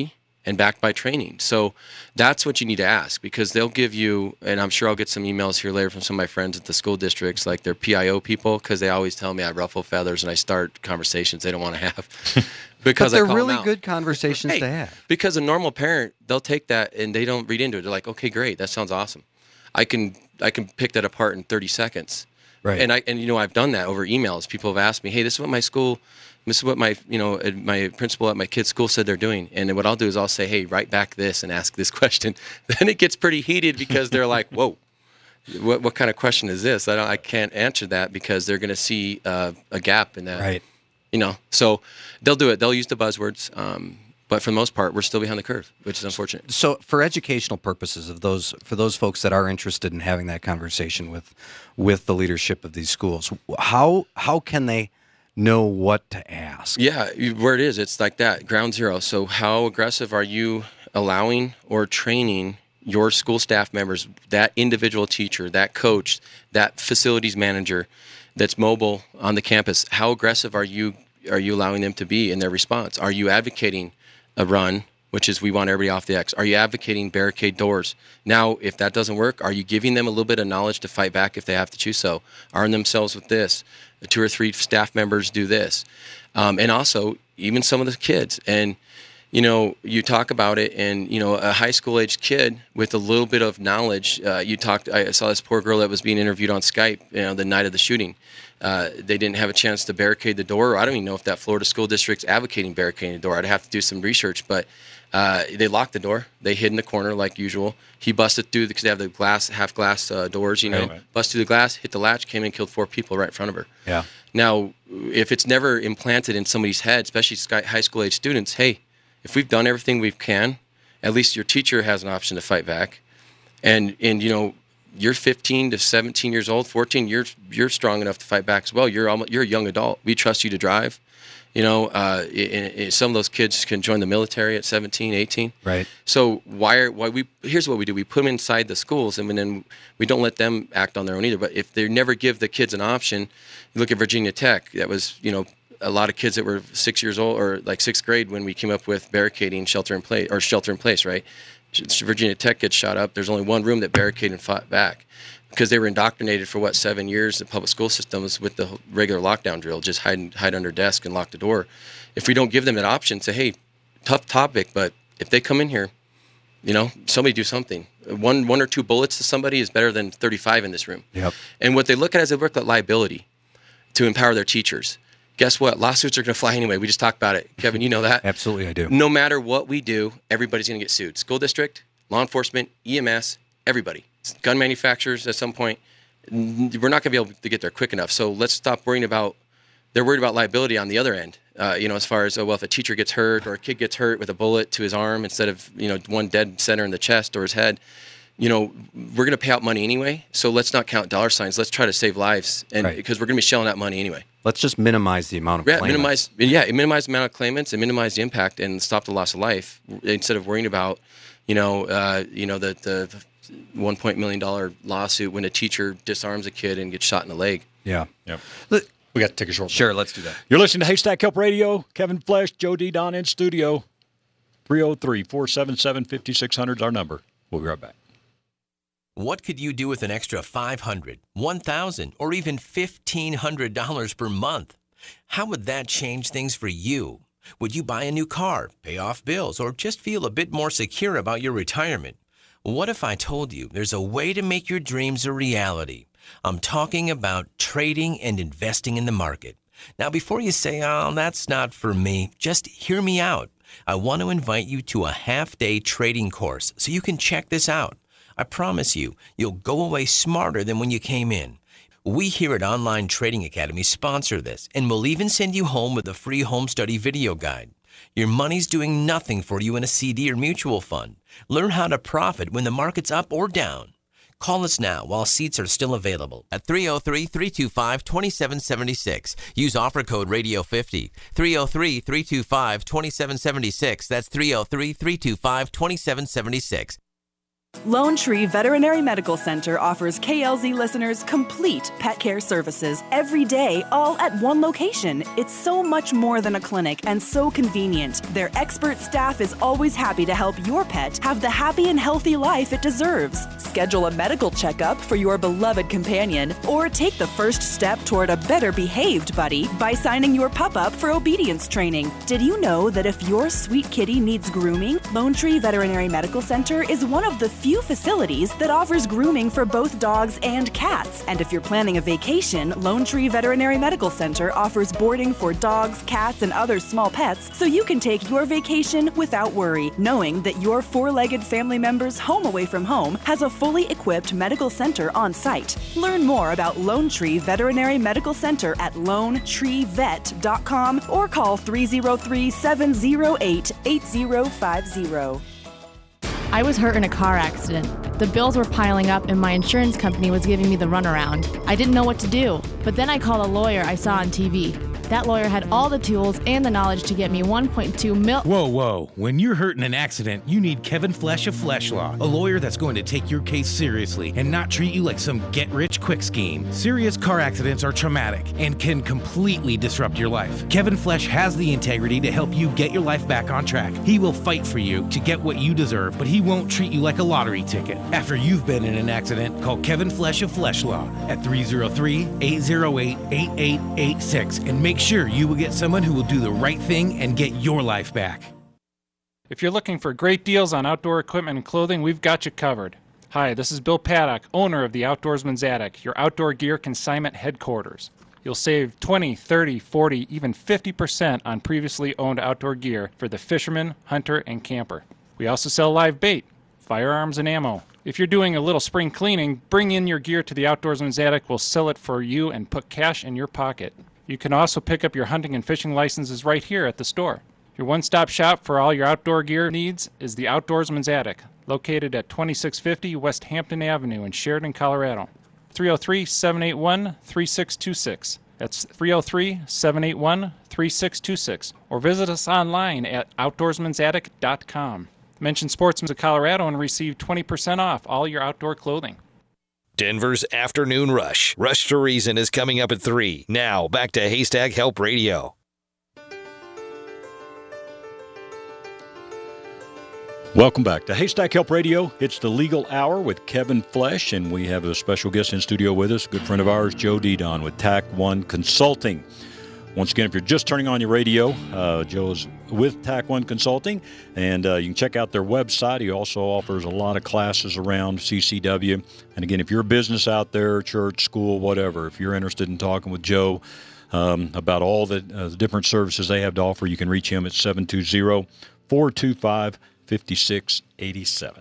and backed by training. So that's what you need to ask, because they'll give you, and I'm sure I'll get some emails here later from some of my friends at the school districts, like their P I O people, because they always tell me I ruffle feathers and I start conversations they don't want to have. Because but they're I call really them out. good conversations hey, to have. Because a normal parent, they'll take that and they don't read into it. They're like, okay, great, that sounds awesome. I can I can pick that apart in thirty seconds. Right. And I and you know I've done that over emails. People have asked me, hey, this is what my school, this is what my you know my principal at my kid's school said they're doing. And what I'll do is I'll say, hey, write back this and ask this question. Then it gets pretty heated because they're like, whoa, what what kind of question is this? I don't, I can't answer that because they're going to see uh, a gap in that. Right. You know, so they'll do it. They'll use the buzzwords. Um, But for the most part, we're still behind the curve, which is unfortunate. So, for educational purposes, of those for those folks that are interested in having that conversation with with the leadership of these schools, how how can they know what to ask? Yeah, where it is, it's like that, ground zero. So, how aggressive are you allowing or training your school staff members, that individual teacher, that coach, that facilities manager that's mobile on the campus? How aggressive are you are you allowing them to be in their response? Are you advocating a run, which is we want everybody off the X? Are you advocating barricade doors? Now, if that doesn't work, are you giving them a little bit of knowledge to fight back if they have to choose so? Arm themselves with this. Two or three staff members do this. Um, and also, even some of the kids. And, you know, you talk about it, and, you know, a high school-aged kid with a little bit of knowledge, uh, you talked, I saw this poor girl that was being interviewed on Skype, you know, the night of the shooting. Uh, they didn't have a chance to barricade the door. I don't even know if that Florida school district's advocating barricading the door. I'd have to do some research, but uh, they locked the door. They hid in the corner like usual. He busted through because they have the glass, half glass uh, doors, you know, right, right. Busted through the glass, hit the latch, came in and killed four people right in front of her. Yeah. Now, if it's never implanted in somebody's head, especially high school age students, hey, if we've done everything we can, at least your teacher has an option to fight back. And, and you know, you're fifteen to seventeen years old, fourteen, you're you're strong enough to fight back as well. You're almost, you're a young adult. We trust you to drive. You know, uh, it, it, some of those kids can join the military at seventeen, eighteen. Right. So why are why we here's what we do. We put them inside the schools, and then we don't let them act on their own either. But if they never give the kids an option, you look at Virginia Tech. That was, you know, a lot of kids that were six years old or like sixth grade when we came up with barricading shelter in place or shelter in place, right? Virginia Tech gets shot up. There's only one room that barricaded and fought back because they were indoctrinated for what seven years in public school systems with the regular lockdown drill, just hide hide under desk and lock the door. If we don't give them that option, say, hey, tough topic, but if they come in here, you know, somebody do something. One one or two bullets to somebody is better than thirty-five in this room. Yep. And what they look at is they look at liability to empower their teachers. Guess what? Lawsuits are going to fly anyway. We just talked about it. Kevin, you know that? Absolutely, I do. No matter what we do, everybody's going to get sued. School district, law enforcement, E M S, everybody. Gun manufacturers at some point. We're not going to be able to get there quick enough. So let's stop worrying about, they're worried about liability on the other end. Uh, you know, as far as, oh, well, if a teacher gets hurt or a kid gets hurt with a bullet to his arm instead of, you know, one dead center in the chest or his head, you know, we're going to pay out money anyway. So let's not count dollar signs. Let's try to save lives, and right. because we're going to be shelling out money anyway. Let's just minimize the amount of yeah, claimants. minimize, yeah, minimize the amount of claimants and minimize the impact and stop the loss of life instead of worrying about, you know, uh, you know the the one point million dollar lawsuit when a teacher disarms a kid and gets shot in the leg. Yeah. Yep. Look, we got to take a short break. Sure, let's do that. You're listening to Haystack Help Radio. Kevin Flesh, Joe D. Don in studio. three oh three, four seven seven, five six zero zero is our number. We'll be right back. What could you do with an extra five hundred dollars, one thousand dollars, or even fifteen hundred dollars per month? How would that change things for you? Would you buy a new car, pay off bills, or just feel a bit more secure about your retirement? What if I told you there's a way to make your dreams a reality? I'm talking about trading and investing in the market. Now, before you say, oh, that's not for me, just hear me out. I want to invite you to a half-day trading course so you can check this out. I promise you, you'll go away smarter than when you came in. We here at Online Trading Academy sponsor this, and we'll even send you home with a free home study video guide. Your money's doing nothing for you in a C D or mutual fund. Learn how to profit when the market's up or down. Call us now while seats are still available at three oh three, three two five, two seven seven six. Use offer code radio fifty. three oh three, three two five, two seven seven six. That's three oh three, three two five, two seven seven six. Lone Tree Veterinary Medical Center offers K L Z listeners complete pet care services every day, all at one location. It's so much more than a clinic and so convenient. Their expert staff is always happy to help your pet have the happy and healthy life it deserves. Schedule a medical checkup for your beloved companion or take the first step toward a better behaved buddy by signing your pup up for obedience training. Did you know that if your sweet kitty needs grooming, Lone Tree Veterinary Medical Center is one of the few facilities that offers grooming for both dogs and cats. And if you're planning a vacation, Lone Tree Veterinary Medical Center offers boarding for dogs, cats, and other small pets so you can take your vacation without worry, knowing that your four-legged family member's home away from home has a fully equipped medical center on site. Learn more about Lone Tree Veterinary Medical Center at lone tree vet dot com or call three oh three, seven oh eight, eight oh five oh. I was hurt in a car accident. The bills were piling up and my insurance company was giving me the runaround. I didn't know what to do, but then I called a lawyer I saw on T V. That lawyer had all the tools and the knowledge to get me one point two mil- Whoa, whoa. When you're hurt in an accident, you need Kevin Flesh of Flesh Law, a lawyer that's going to take your case seriously and not treat you like some get-rich-quick scheme. Serious car accidents are traumatic and can completely disrupt your life. Kevin Flesh has the integrity to help you get your life back on track. He will fight for you to get what you deserve, but he won't treat you like a lottery ticket. After you've been in an accident, call Kevin Flesh of Flesh Law at three oh three, eight oh eight, eight eight eight six and make sure you will get someone who will do the right thing and get your life back. If you're looking for great deals on outdoor equipment and clothing, we've got you covered. Hi, this is Bill Paddock, owner of the Outdoorsman's Attic, your outdoor gear consignment headquarters. You'll save twenty, thirty, forty, even fifty percent on previously owned outdoor gear for the fisherman, hunter, and camper. We also sell live bait, firearms, and ammo. If you're doing a little spring cleaning, bring in your gear to the Outdoorsman's Attic. We'll sell it for you and put cash in your pocket. You can also pick up your hunting and fishing licenses right here at the store. Your one-stop shop for all your outdoor gear needs is the Outdoorsman's Attic, located at twenty-six fifty West Hampton Avenue in Sheridan, Colorado. three oh three, seven eight one, three six two six. That's three oh three, seven eight one, three six two six. Or visit us online at outdoorsmans attic dot com. Mention Sportsman's of Colorado and receive twenty percent off all your outdoor clothing. Denver's Afternoon Rush. Rush to Reason is coming up at three. Now, back to Haystack Help Radio. Welcome back to Haystack Help Radio. It's the Legal Hour with Kevin Flesh, and we have a special guest in studio with us, a good friend of ours, Joe Didon with Tac One Consulting. Once again, if you're just turning on your radio, uh, Joe is with Tac One Consulting, and uh, you can check out their website. He also offers a lot of classes around C C W. And again, if you're a business out there, church, school, whatever, if you're interested in talking with Joe um, about all the, uh, the different services they have to offer, you can reach him at seven two zero, four two five, five six eight seven.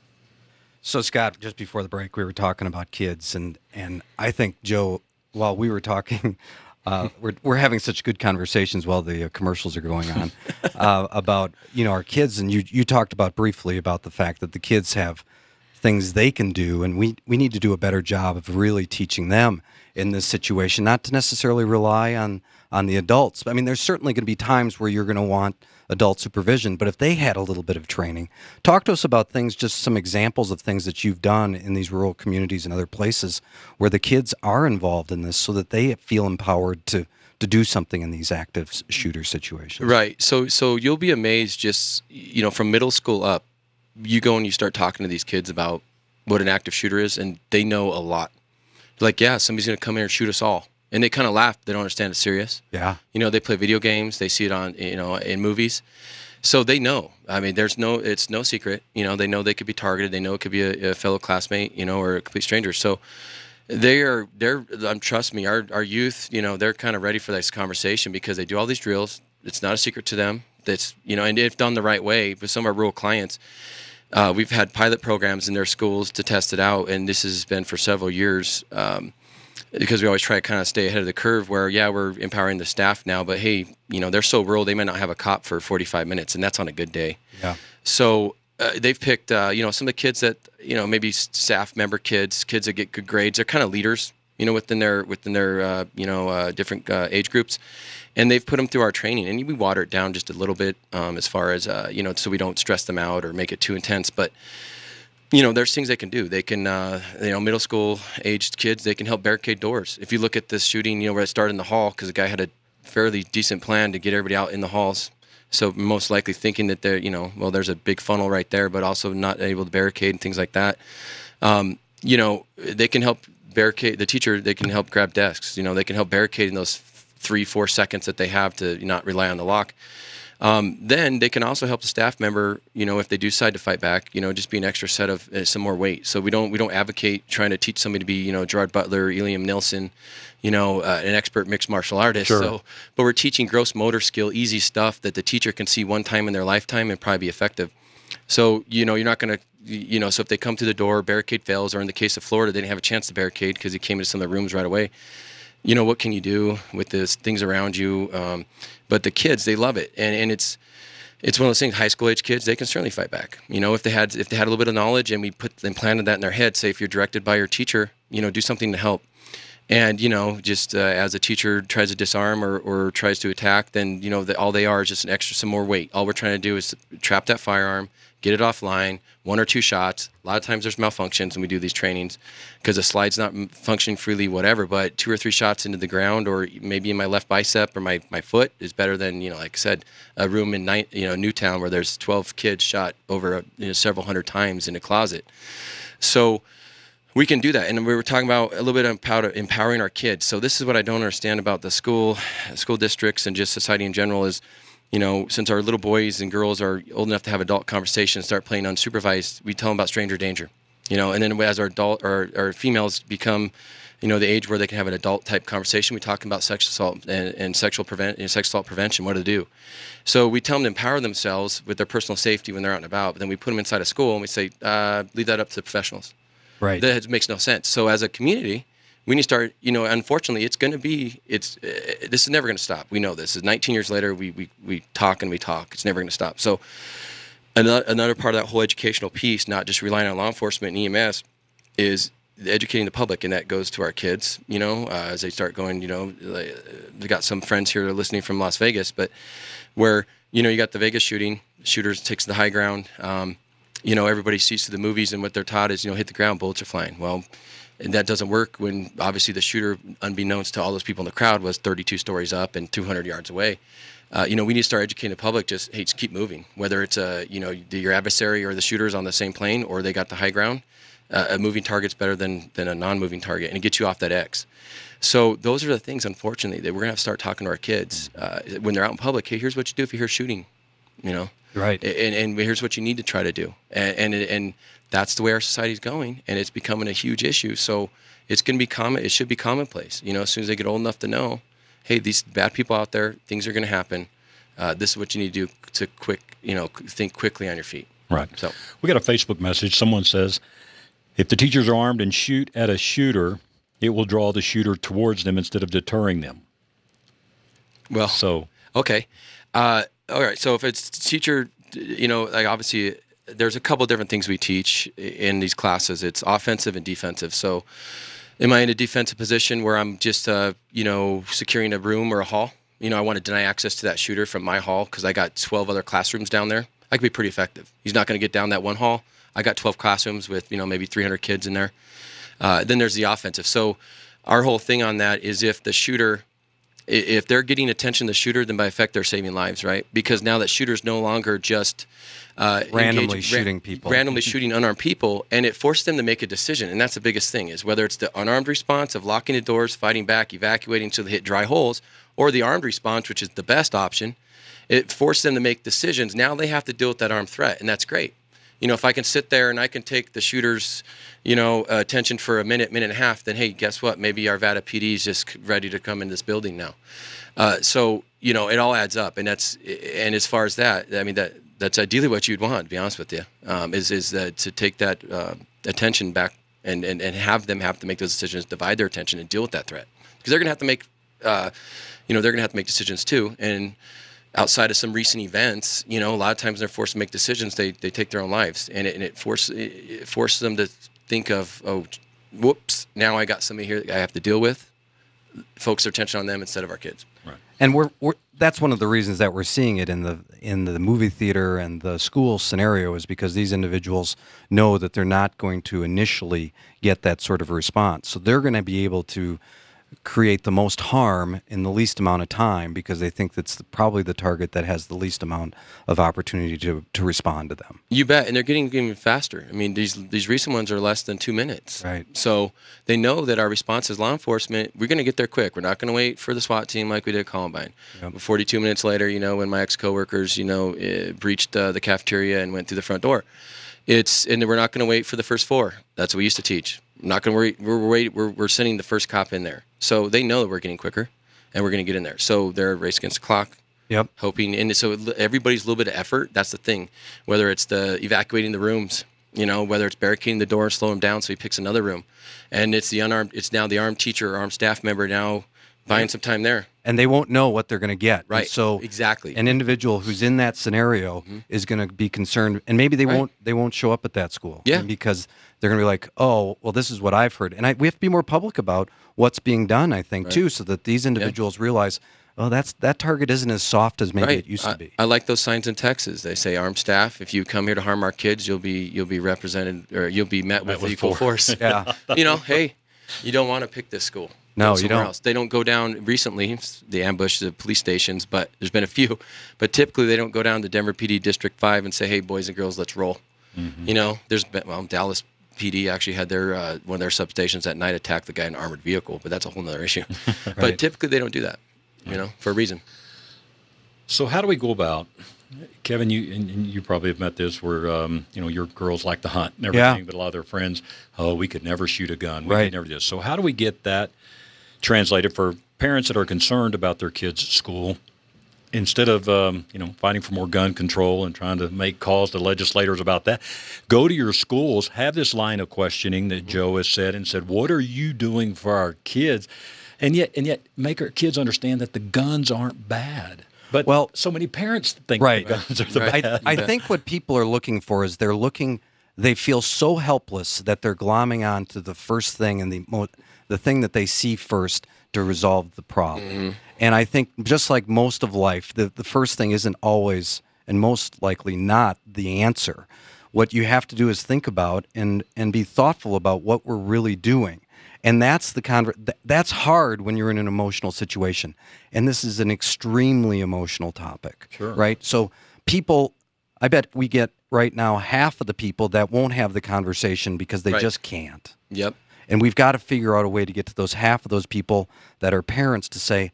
So, Scott, just before the break, we were talking about kids, and, and I think, Joe, while we were talking, uh, we're we're having such good conversations while the uh, commercials are going on uh, about, you know, our kids, and you you talked about briefly about the fact that the kids have things they can do, and we, we need to do a better job of really teaching them in this situation, not to necessarily rely on, on the adults. I mean, there's certainly going to be times where you're going to want adult supervision, but if they had a little bit of training, talk to us about things, just some examples of things that you've done in these rural communities and other places where the kids are involved in this so that they feel empowered to to do something in these active shooter situations. Right. So so you'll be amazed just, you know, from middle school up, you go and you start talking to these kids about what an active shooter is, and they know a lot. Like, yeah, somebody's going to come here and shoot us all. And they kind of laugh. They don't understand it's serious. Yeah. You know, they play video games. They see it on, you know, in movies. So they know. I mean, there's no, it's no secret. You know, they know they could be targeted. They know it could be a, a fellow classmate, you know, or a complete stranger. So they are, they're, um, trust me, our, our youth, you know, they're kind of ready for this conversation because they do all these drills. It's not a secret to them. That's, you know, and if done the right way, with some of our rural clients, uh, we've had pilot programs in their schools to test it out. And this has been for several years. Um, Because we always try to kind of stay ahead of the curve where, yeah, we're empowering the staff now, but hey, you know, they're so rural, they might not have a cop for forty-five minutes, and that's on a good day. Yeah. So uh, they've picked, uh, you know, some of the kids that, you know, maybe staff member kids, kids that get good grades, they're kind of leaders, you know, within their, within their, uh, you know, uh, different uh, age groups. And they've put them through our training, and we water it down just a little bit um, as far as, uh, you know, so we don't stress them out or make it too intense. But you know, there's things they can do. They can, uh, you know, middle school aged kids, they can help barricade doors. If you look at this shooting, you know, where it started in the hall, because the guy had a fairly decent plan to get everybody out in the halls. So most likely thinking that they're, you know, well, there's a big funnel right there, but also not able to barricade and things like that. Um, you know, they can help barricade, the teacher, they can help grab desks. You know, they can help barricade in those three, four seconds that they have to not rely on the lock. Um, then they can also help the staff member, you know, if they do decide to fight back, you know, just be an extra set of uh, some more weight. So we don't we don't advocate trying to teach somebody to be, you know, Gerard Butler, Eliam Nilsson, you know, uh, an expert mixed martial artist. Sure. So, but we're teaching gross motor skill, easy stuff that the teacher can see one time in their lifetime and probably be effective. So, you know, you're not going to, you know, so if they come through the door, barricade fails, or in the case of Florida, they didn't have a chance to barricade because he came into some of the rooms right away. You know, what can you do with this things around you? Um, but the kids, they love it. And, and it's, it's one of those things, high school age kids, they can certainly fight back. You know, if they had, if they had a little bit of knowledge and we put, implanted that in their head, say if you're directed by your teacher, you know, do something to help. And, you know, just uh, as a teacher tries to disarm or, or tries to attack, then, you know, the, all they are is just an extra, some more weight. All we're trying to do is trap that firearm, get it offline, one or two shots. A lot of times there's malfunctions when we do these trainings because the slide's not functioning freely, whatever, but two or three shots into the ground or maybe in my left bicep or my, my foot is better than, you know, like I said, a room in night, you know, Newtown where there's twelve kids shot over, you know, several hundred times in a closet. So we can do that. And we were talking about a little bit about empowering our kids. So this is what I don't understand about the school, school districts and just society in general is, you know, since our little boys and girls are old enough to have adult conversations, start playing unsupervised, we tell them about stranger danger, you know, and then as our adult or our females become, you know, the age where they can have an adult type conversation, we talk about sexual assault and, and sexual prevent, you know, sexual assault prevention, what to do. So we tell them to empower themselves with their personal safety when they're out and about, but then we put them inside a school and we say, uh, leave that up to the professionals. Right. That makes no sense. So as a community, we need to start, you know, unfortunately, it's going to be, it's, uh, this is never going to stop. We know this. It's nineteen years later, we, we, we talk and we talk. It's never going to stop. So another, another part of that whole educational piece, not just relying on law enforcement and E M S, is educating the public, and that goes to our kids, you know, uh, as they start going, you know, they got some friends here listening from Las Vegas, but where, you know, you got the Vegas shooting, shooters takes the high ground, um, you know, everybody sees through the movies and what they're taught is, you know, hit the ground, bullets are flying. Well, and that doesn't work when obviously the shooter, unbeknownst to all those people in the crowd, was thirty-two stories up and two hundred yards away. Uh, you know, we need to start educating the public. Just, hey, just keep moving. Whether it's a, you know, your adversary or the shooter's on the same plane or they got the high ground, uh, a moving target's better than than a non-moving target, and it gets you off that X. So those are the things, unfortunately, that we're gonna have to start talking to our kids uh, when they're out in public. Hey, here's what you do if you hear shooting. You know. Right. And, and here's what you need to try to do. And, and and that's the way our society's going, and it's becoming a huge issue. So it's going to be common. It should be commonplace. You know, as soon as they get old enough to know, hey, these bad people out there, things are going to happen. Uh, this is what you need to do to quick, you know, think quickly on your feet. Right. So we got a Facebook message. Someone says, if the teachers are armed and shoot at a shooter, it will draw the shooter towards them instead of deterring them. Well, so okay. Uh, all right. So if it's teacher, you know, like obviously there's a couple different things we teach in these classes. It's offensive and defensive. So am I in a defensive position where I'm just, uh, you know, securing a room or a hall? You know, I want to deny access to that shooter from my hall because I got twelve other classrooms down there. I could be pretty effective. He's not going to get down that one hall. I got twelve classrooms with, you know, maybe three hundred kids in there. Uh, then there's the offensive. So our whole thing on that is if the shooter, if they're getting attention to the shooter, then by effect they're saving lives, right? Because now that shooter's no longer just uh, randomly engaging, shooting ra- people, randomly shooting unarmed people, and it forced them to make a decision. And that's the biggest thing is whether it's the unarmed response of locking the doors, fighting back, evacuating so they hit dry holes, or the armed response, which is the best option. It forced them to make decisions. Now they have to deal with that armed threat, and that's great. You know, if I can sit there and I can take the shooter's, you know, uh, attention for a minute, minute and a half, then, hey, guess what? Maybe Arvada P D is just ready to come in this building now. Uh, so, you know, it all adds up. And that's, and as far as that, I mean, that that's ideally what you'd want, to be honest with you, um, is, is uh, to take that uh, attention back and, and, and have them have to make those decisions, divide their attention and deal with that threat. Because they're going to have to make, uh, you know, they're going to have to make decisions too. And outside of some recent events, you know, a lot of times they're forced to make decisions. They they take their own lives, and it, and it, force, it forces them to think of, oh, whoops, now I got somebody here that I have to deal with. Focus their attention on them instead of our kids. Right. And we're, we're that's one of the reasons that we're seeing it in the in the movie theater and the school scenario is because these individuals know that they're not going to initially get that sort of response. So they're going to be able to create the most harm in the least amount of time because they think that's the, probably the target that has the least amount of opportunity to, to respond to them. You bet, and they're getting even faster. I mean, these these recent ones are less than two minutes. Right. So they know that our response as law enforcement, we're going to get there quick. We're not going to wait for the SWAT team like we did at Columbine. Yep. forty-two minutes later, you know, when my ex-coworkers, you know, uh, breached uh, the cafeteria and went through the front door. It's and we're not going to wait for the first four. That's what we used to teach. I'm not going to worry. We're, we're, we're, we're sending the first cop in there. So they know that we're getting quicker, and we're going to get in there. So they're a race against the clock. Yep. Hoping, and so everybody's a little bit of effort. That's the thing. Whether it's the evacuating the rooms, you know, whether it's barricading the door and slowing him down so he picks another room, and it's the unarmed. It's now the armed teacher or armed staff member now buying some time there. And they won't know what they're going to get. Right. And so exactly. An individual who's in that scenario mm-hmm. is going to be concerned, and maybe they right. won't. They won't show up at that school. Yeah. Because they're going to be like, oh, well, this is what I've heard, and I, we have to be more public about what's being done. I think right. too, so that these individuals yeah. realize, oh, that's that target isn't as soft as maybe right. it used I, to be. I like those signs in Texas. They say, armed staff, if you come here to harm our kids, you'll be you'll be represented or you'll be met, met with, with equal force. force. Yeah. You know, hey, you don't want to pick this school. No, you don't. Else. They don't go down recently. The ambush the police stations, but there's been a few. But typically, they don't go down to Denver P D District Five and say, "Hey, boys and girls, let's roll." Mm-hmm. You know, there's been, well, Dallas P D actually had their uh, one of their substations at night attack the guy in an armored vehicle, but that's a whole other issue. Right. But typically, they don't do that. You know, for a reason. So, how do we go about? Kevin, you and you probably have met this where um, you know your girls like to hunt and everything, yeah. but a lot of their friends, oh, we could never shoot a gun. We right. could never do this. So, how do we get that translated for parents that are concerned about their kids' school? Instead of um, you know fighting for more gun control and trying to make calls to legislators about that, go to your schools, have this line of questioning that Joe has said, and said, "What are you doing for our kids?" And yet, and yet, make our kids understand that the guns aren't bad. But well, so many parents think right. the guns are the right. bad. I, I think what people are looking for is they're looking. They feel so helpless that they're glomming on to the first thing and the mo- the thing that they see first to resolve the problem. Mm-hmm. And I think just like most of life, the, the first thing isn't always and most likely not the answer. What you have to do is think about and, and be thoughtful about what we're really doing. And that's the conver- that's hard when you're in an emotional situation. And this is an extremely emotional topic. Sure. Right? So people, I bet we get right now half of the people that won't have the conversation because they right. just can't. Yep. And we've got to figure out a way to get to those half of those people that are parents to say,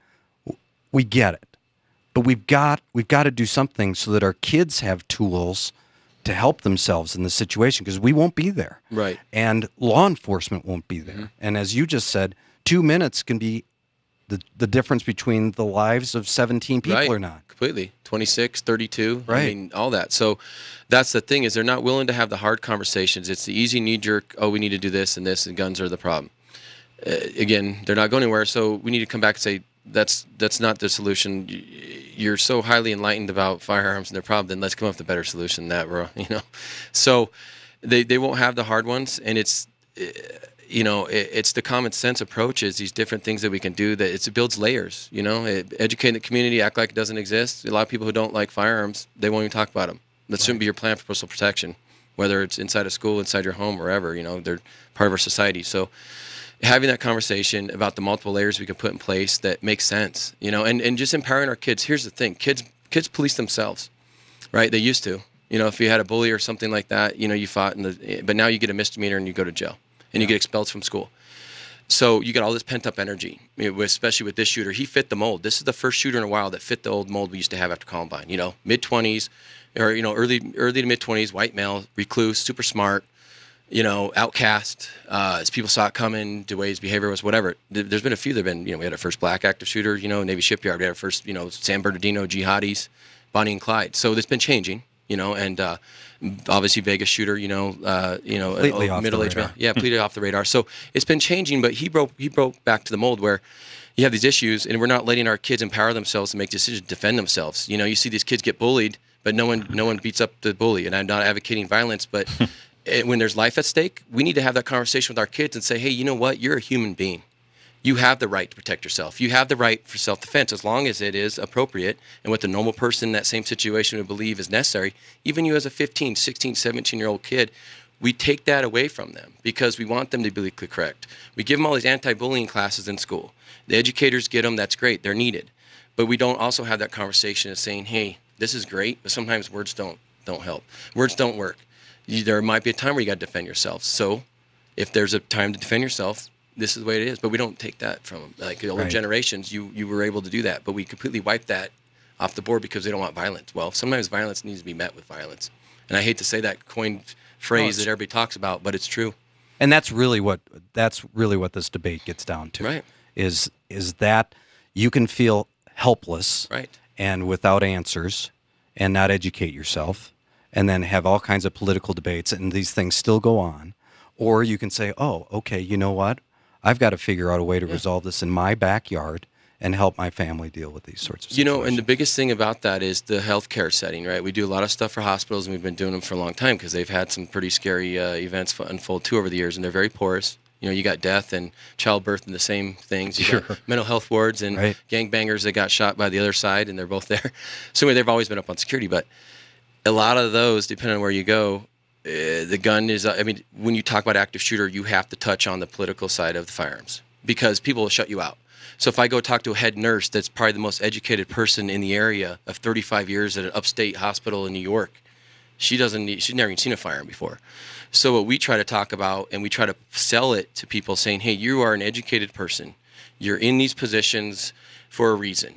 we get it, but we've got we've got to do something so that our kids have tools to help themselves in the situation because we won't be there. Right. And law enforcement won't be there. Mm-hmm. And as you just said, two minutes can be the the difference between the lives of seventeen people right. or not. Completely. twenty-six, thirty-two, right. I mean, all that. So that's the thing is they're not willing to have the hard conversations. It's the easy knee-jerk, oh, we need to do this and this, and guns are the problem. Uh, again, they're not going anywhere, so we need to come back and say, that's that's not the solution. You're so highly enlightened about firearms and their problem, then let's come up with a better solution than that, bro. You know? So they, they won't have the hard ones, and it's... Uh, you know, it, it's the common sense approach is these different things that we can do that it's, it builds layers, you know, it, educate the community, act like it doesn't exist. A lot of people who don't like firearms, they won't even talk about them. That right. shouldn't be your plan for personal protection, whether it's inside a school, inside your home, wherever, you know, they're part of our society. So having that conversation about the multiple layers we can put in place that makes sense, you know, and, and just empowering our kids. Here's the thing, kids, kids police themselves, right? They used to, you know, if you had a bully or something like that, you know, you fought in the, but now you get a misdemeanor and you go to jail. And you get expelled from school. So you got all this pent-up energy, especially with this shooter. He fit the mold. This is the first shooter in a while that fit the old mold we used to have after Columbine. You know, mid-twenties, or, you know, early early to mid-twenties, white male, recluse, super smart, you know, outcast. Uh, as people saw it coming, the way his behavior was, whatever. There's been a few that have been, you know, we had our first black active shooter, you know, Navy Shipyard. We had our first, you know, San Bernardino jihadis, Bonnie and Clyde. So it's been changing, you know, and uh, obviously Vegas shooter, you know, uh, you know, a middle-aged man, yeah, completely off the radar. So it's been changing, but he broke he broke back to the mold where you have these issues, and we're not letting our kids empower themselves to make decisions, defend themselves. You know, you see these kids get bullied, but no one no one beats up the bully. And I'm not advocating violence, but when there's life at stake, we need to have that conversation with our kids and say, hey, you know what? You're a human being. You have the right to protect yourself. You have the right for self-defense as long as it is appropriate and what the normal person in that same situation would believe is necessary. Even you as a fifteen, sixteen, seventeen-year-old kid, we take that away from them because we want them to be politically correct. We give them all these anti-bullying classes in school. The educators get them. That's great. They're needed. But we don't also have that conversation of saying, hey, this is great, but sometimes words don't don't help. Words don't work. You, there might be a time where you got to defend yourself. So if there's a time to defend yourself, this is the way it is. But we don't take that from them. Like the older Right. generations, you, you were able to do that. But we completely wiped that off the board because they don't want violence. Well, sometimes violence needs to be met with violence. And I hate to say that coined phrase No, that everybody talks about, but it's true. And that's really what that's really what this debate gets down to. Right. Is is that you can feel helpless Right. and without answers and not educate yourself and then have all kinds of political debates and these things still go on. Or you can say, oh, okay, you know what? I've got to figure out a way to Yeah. resolve this in my backyard and help my family deal with these sorts of You situations. know, and the biggest thing about that is the healthcare setting, right? We do a lot of stuff for hospitals, and we've been doing them for a long time because they've had some pretty scary uh, events unfold too over the years, and they're very porous. You know, you got death and childbirth and the same things. You Sure. got mental health wards and Right. gangbangers that got shot by the other side, and they're both there. So anyway, they've always been up on security, but a lot of those, depending on where you go, uh, the gun is, uh, I mean, when you talk about active shooter, you have to touch on the political side of the firearms because people will shut you out. So if I go talk to a head nurse that's probably the most educated person in the area of thirty-five years at an upstate hospital in New York, she doesn't need, she's never even seen a firearm before. So what we try to talk about and we try to sell it to people saying, hey, you are an educated person. You're in these positions for a reason.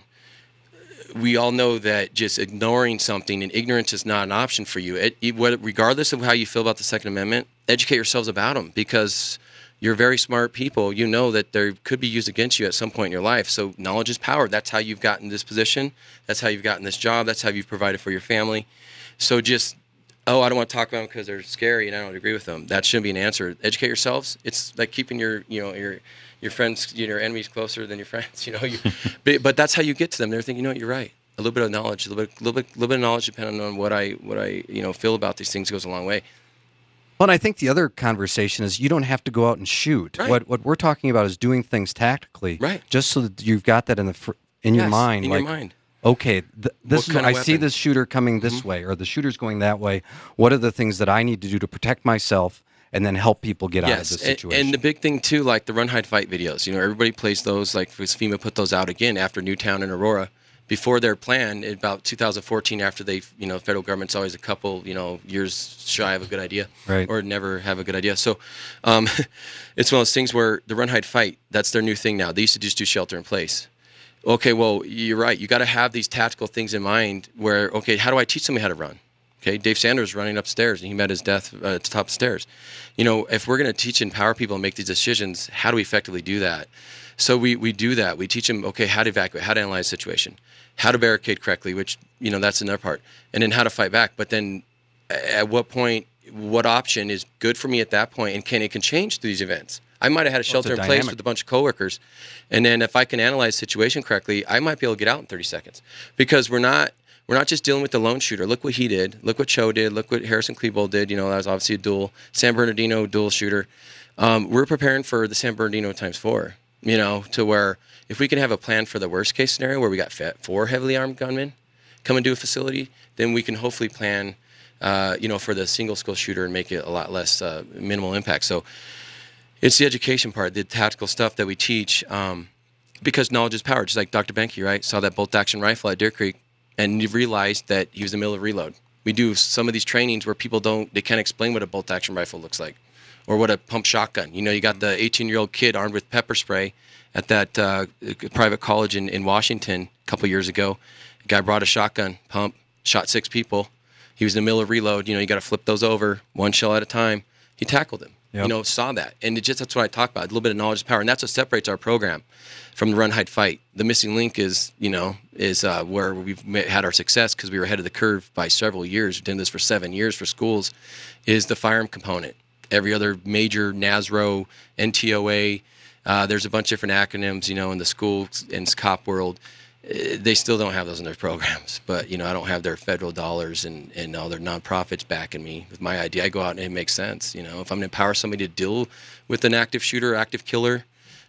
We all know that just ignoring something and ignorance is not an option for you. It, it, whether, regardless of how you feel about the Second Amendment, educate yourselves about them because you're very smart people. You know that they could be used against you at some point in your life. So knowledge is power. That's how you've gotten this position. That's how you've gotten this job. That's how you've provided for your family. So just, oh, I don't want to talk about them because they're scary and I don't agree with them. That shouldn't be an answer. Educate yourselves. It's like keeping your, you know, your your friends, your enemies closer than your friends. You know, you, but, but that's how you get to them. They're thinking, you know what, you're right. A little bit of knowledge, a little bit, little bit, little bit of knowledge, depending on what I, what I, you know, feel about these things, goes a long way. Well, and I think the other conversation is you don't have to go out and shoot. Right. What what we're talking about is doing things tactically, Right. just so that you've got that in the fr- in your Yes, mind. in like, your mind. Okay, th- this What is kind I of see weapon? this shooter coming this Mhm. way, or the shooter's going that way. What are the things that I need to do to protect myself, and then help people get out of this and- situation? And the big thing too, like the run, hide, fight videos. You know, everybody plays those. Like FEMA put those out again after Newtown and Aurora. Before their plan, in about two thousand fourteen, after they, you know, federal government's always a couple, you know, years shy of a good idea, Right. or never have a good idea. So, um, it's one of those things where the run, hide, fight. That's their new thing now. They used to just do shelter in place. Okay, well, you're right. You got to have these tactical things in mind. Where, okay, how do I teach somebody how to run? Okay, Dave Sanders running upstairs and he met his death uh, at the top of the stairs. You know, if we're going to teach and empower people and make these decisions, how do we effectively do that? So we, we do that. We teach them, okay, how to evacuate, how to analyze the situation, how to barricade correctly, which, you know, that's another part, and then how to fight back. But then at what point, what option is good for me at that point, and can it can change through these events? I might have had a Well, it's a shelter in place dynamic. with a bunch of coworkers, and then if I can analyze the situation correctly, I might be able to get out in thirty seconds because we're not we're not just dealing with the lone shooter. Look what he did. Look what Cho did. Look what Harrison Klebold did. You know, that was obviously a dual San Bernardino dual shooter. Um, we're preparing for the San Bernardino times four. You know, to where if we can have a plan for the worst case scenario where we got four heavily armed gunmen come into a facility, then we can hopefully plan, uh, you know, for the single school shooter and make it a lot less uh, minimal impact. So it's the education part, the tactical stuff that we teach, um, because knowledge is power. Just like Doctor Benke, right? Saw that bolt action rifle at Deer Creek and you realized that he was in the middle of reload. We do some of these trainings where people don't, they can't explain what a bolt action rifle looks like or what a pump shotgun. You know, you got the eighteen-year-old kid armed with pepper spray at that uh, private college in, in Washington a couple years ago. A guy brought a shotgun pump, shot six people. He was in the middle of reload. You know, you got to flip those over one shell at a time. He tackled him. Yep. You know, saw that. And it just that's what I talk about. A little bit of knowledge is power. And that's what separates our program from the run, hide, fight. The missing link is, you know, is uh, where we've ma- had our success because we were ahead of the curve by several years. We've done this for seven years for schools, is the firearm component. Every other major NASRO, N T O A, uh, there's a bunch of different acronyms, you know, in the school and cop world. Uh, they still don't have those in their programs. But, you know, I don't have their federal dollars and, and all their nonprofits backing me with my idea. I go out and it makes sense. You know, if I'm going to empower somebody to deal with an active shooter, active killer,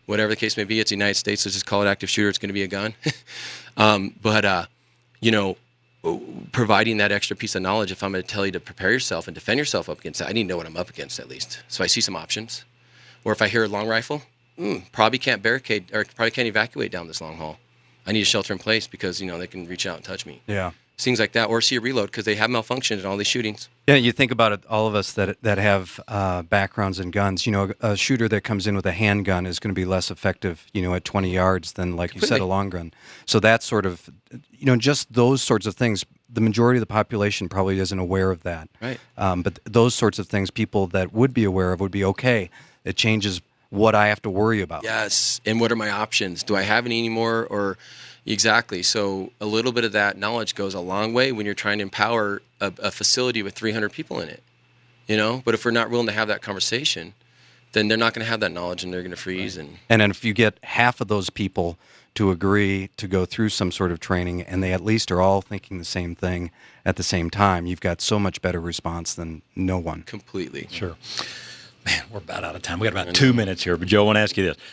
whatever the case may be. It's the United States. Let's just call it active shooter. It's going to be a gun. um, but, uh, you know, providing that extra piece of knowledge, if I'm going to tell you to prepare yourself and defend yourself up against it, I need to know what I'm up against at least. So I see some options. Or if I hear a long rifle, mm, probably can't barricade or probably can't evacuate down this long haul. I need a shelter in place because, you know, they can reach out and touch me. Yeah. Things like that. Or see a reload because they have malfunctioned in all these shootings. Yeah, you think about it, all of us that that have uh, backgrounds in guns, you know, a shooter that comes in with a handgun is going to be less effective, you know, at twenty yards than, like you said, a long gun. So that's sort of, you know, just those sorts of things. The majority of the population probably isn't aware of that. Right. Um, but those sorts of things, people that would be aware of would be okay. It changes what I have to worry about. Yes. And what are my options? Do I have any anymore? Or exactly. So a little bit of that knowledge goes a long way when you're trying to empower a, a facility with three hundred people in it, you know? But if we're not willing to have that conversation, then they're not going to have that knowledge and they're going to freeze. Right. And and then if you get half of those people to agree to go through some sort of training and they at least are all thinking the same thing at the same time, you've got so much better response than no one. Completely. Sure. Man, we're about out of time. We got about two minutes here. But, Joe, I want to ask you this.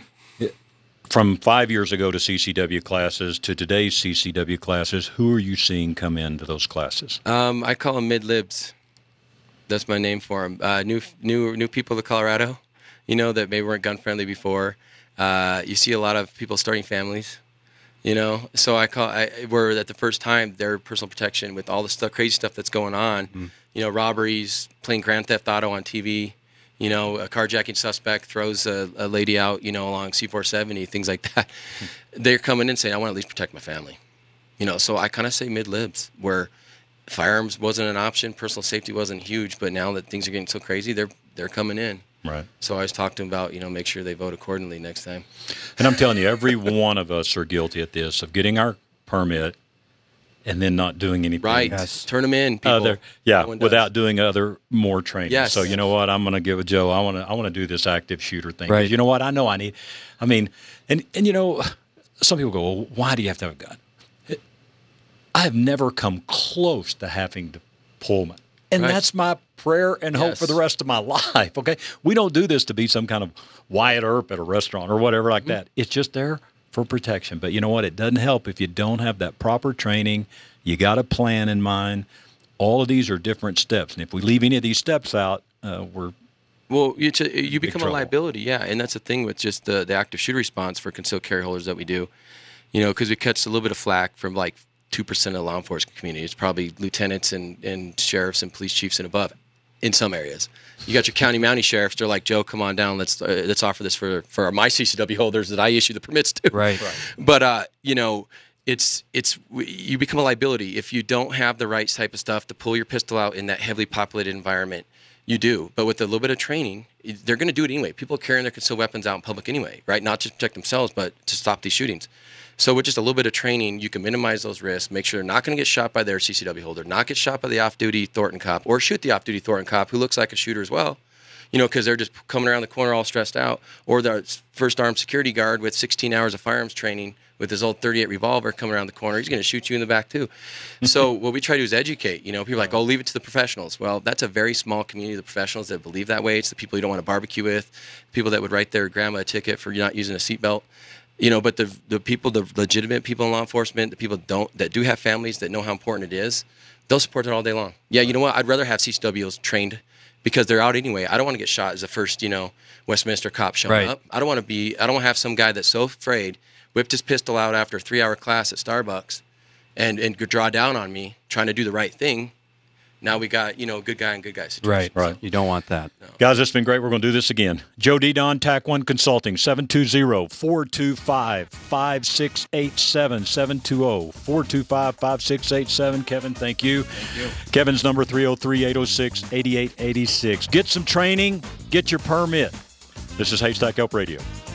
From five years ago to C C W classes to today's C C W classes, who are you seeing come into those classes? Um, I call them mid-libs. That's my name for them. Uh, new, new, new people to Colorado, you know, that maybe weren't gun-friendly before. Uh, you see a lot of people starting families, you know. So I call, I, where at the first time, their personal protection with all the stuff, crazy stuff that's going on, mm. you know, robberies, playing Grand Theft Auto on T V. You know, a carjacking suspect throws a, a lady out, you know, along C four seventy, things like that. They're coming in saying, I want to at least protect my family. You know, so I kind of say mid-libs, where firearms wasn't an option, personal safety wasn't huge, but now that things are getting so crazy, they're they're coming in. Right. So I always talk to them about, you know, make sure they vote accordingly next time. And I'm telling you, every one of us are guilty at this, of getting our permit and then not doing anything. Right. Yes. Turn them in, people. Other, yeah, no without doing other more training. Yes. So you know what? I'm going to give it, Joe. I want to. I want to do this active shooter thing. Right. You know what? I know I need. I mean, and and you know, some people go, well, why do you have to have a gun? It, I have never come close to having to pull my. And right. that's my prayer and hope yes. for the rest of my life. Okay, we don't do this to be some kind of Wyatt Earp at a restaurant or whatever like mm-hmm. that. It's just there for protection. But you know what? It doesn't help if you don't have that proper training. You got a plan in mind. All of these are different steps, and if we leave any of these steps out, uh, we're well. You t- you become a liability, yeah. And that's the thing with just the the active shooter response for concealed carry holders that we do. You know, because we catch a little bit of flack from like two percent of the law enforcement community. It's probably lieutenants and, and sheriffs and police chiefs and above. In some areas, you got your county mountie sheriffs. They're like, Joe, come on down. Let's uh, let's offer this for for my C C W holders that I issue the permits to. Right. right. But uh, you know, it's it's you become a liability if you don't have the right type of stuff to pull your pistol out in that heavily populated environment. You do, but with a little bit of training, they're going to do it anyway. People are carrying their concealed weapons out in public anyway, right? Not just to protect themselves, but to stop these shootings. So with just a little bit of training, you can minimize those risks, make sure they're not going to get shot by their C C W holder, not get shot by the off-duty Thornton cop, or shoot the off-duty Thornton cop who looks like a shooter as well, you know, because they're just coming around the corner all stressed out, or the first armed security guard with sixteen hours of firearms training with his old thirty-eight revolver coming around the corner. He's going to shoot you in the back too. So what we try to do is educate. You know, people are like, oh, leave it to the professionals. Well, that's a very small community of the professionals that believe that way. It's the people you don't want to barbecue with, people that would write their grandma a ticket for not using a seatbelt. You know, but the the people, the legitimate people in law enforcement, the people don't that do have families that know how important it is, they'll support it all day long. Yeah, you know what? I'd rather have C C Ws trained because they're out anyway. I don't want to get shot as the first, you know, Westminster cop showing right. up. I don't want to be. I don't want to have some guy that's so afraid, whipped his pistol out after a three-hour class at Starbucks, and and draw down on me trying to do the right thing. Now we got, you know, good guy and good guy situation. Right, right. You don't want that. No. Guys, it's been great. We're going to do this again. Joe Didon, T A C one Consulting, seven two zero, four two five, five six eight seven, seven two zero, four two five, five six eight seven. Kevin, thank you. Thank you. Kevin's number three oh three, eight oh six, eight eight eight six. Get some training. Get your permit. This is Haystack Help Radio.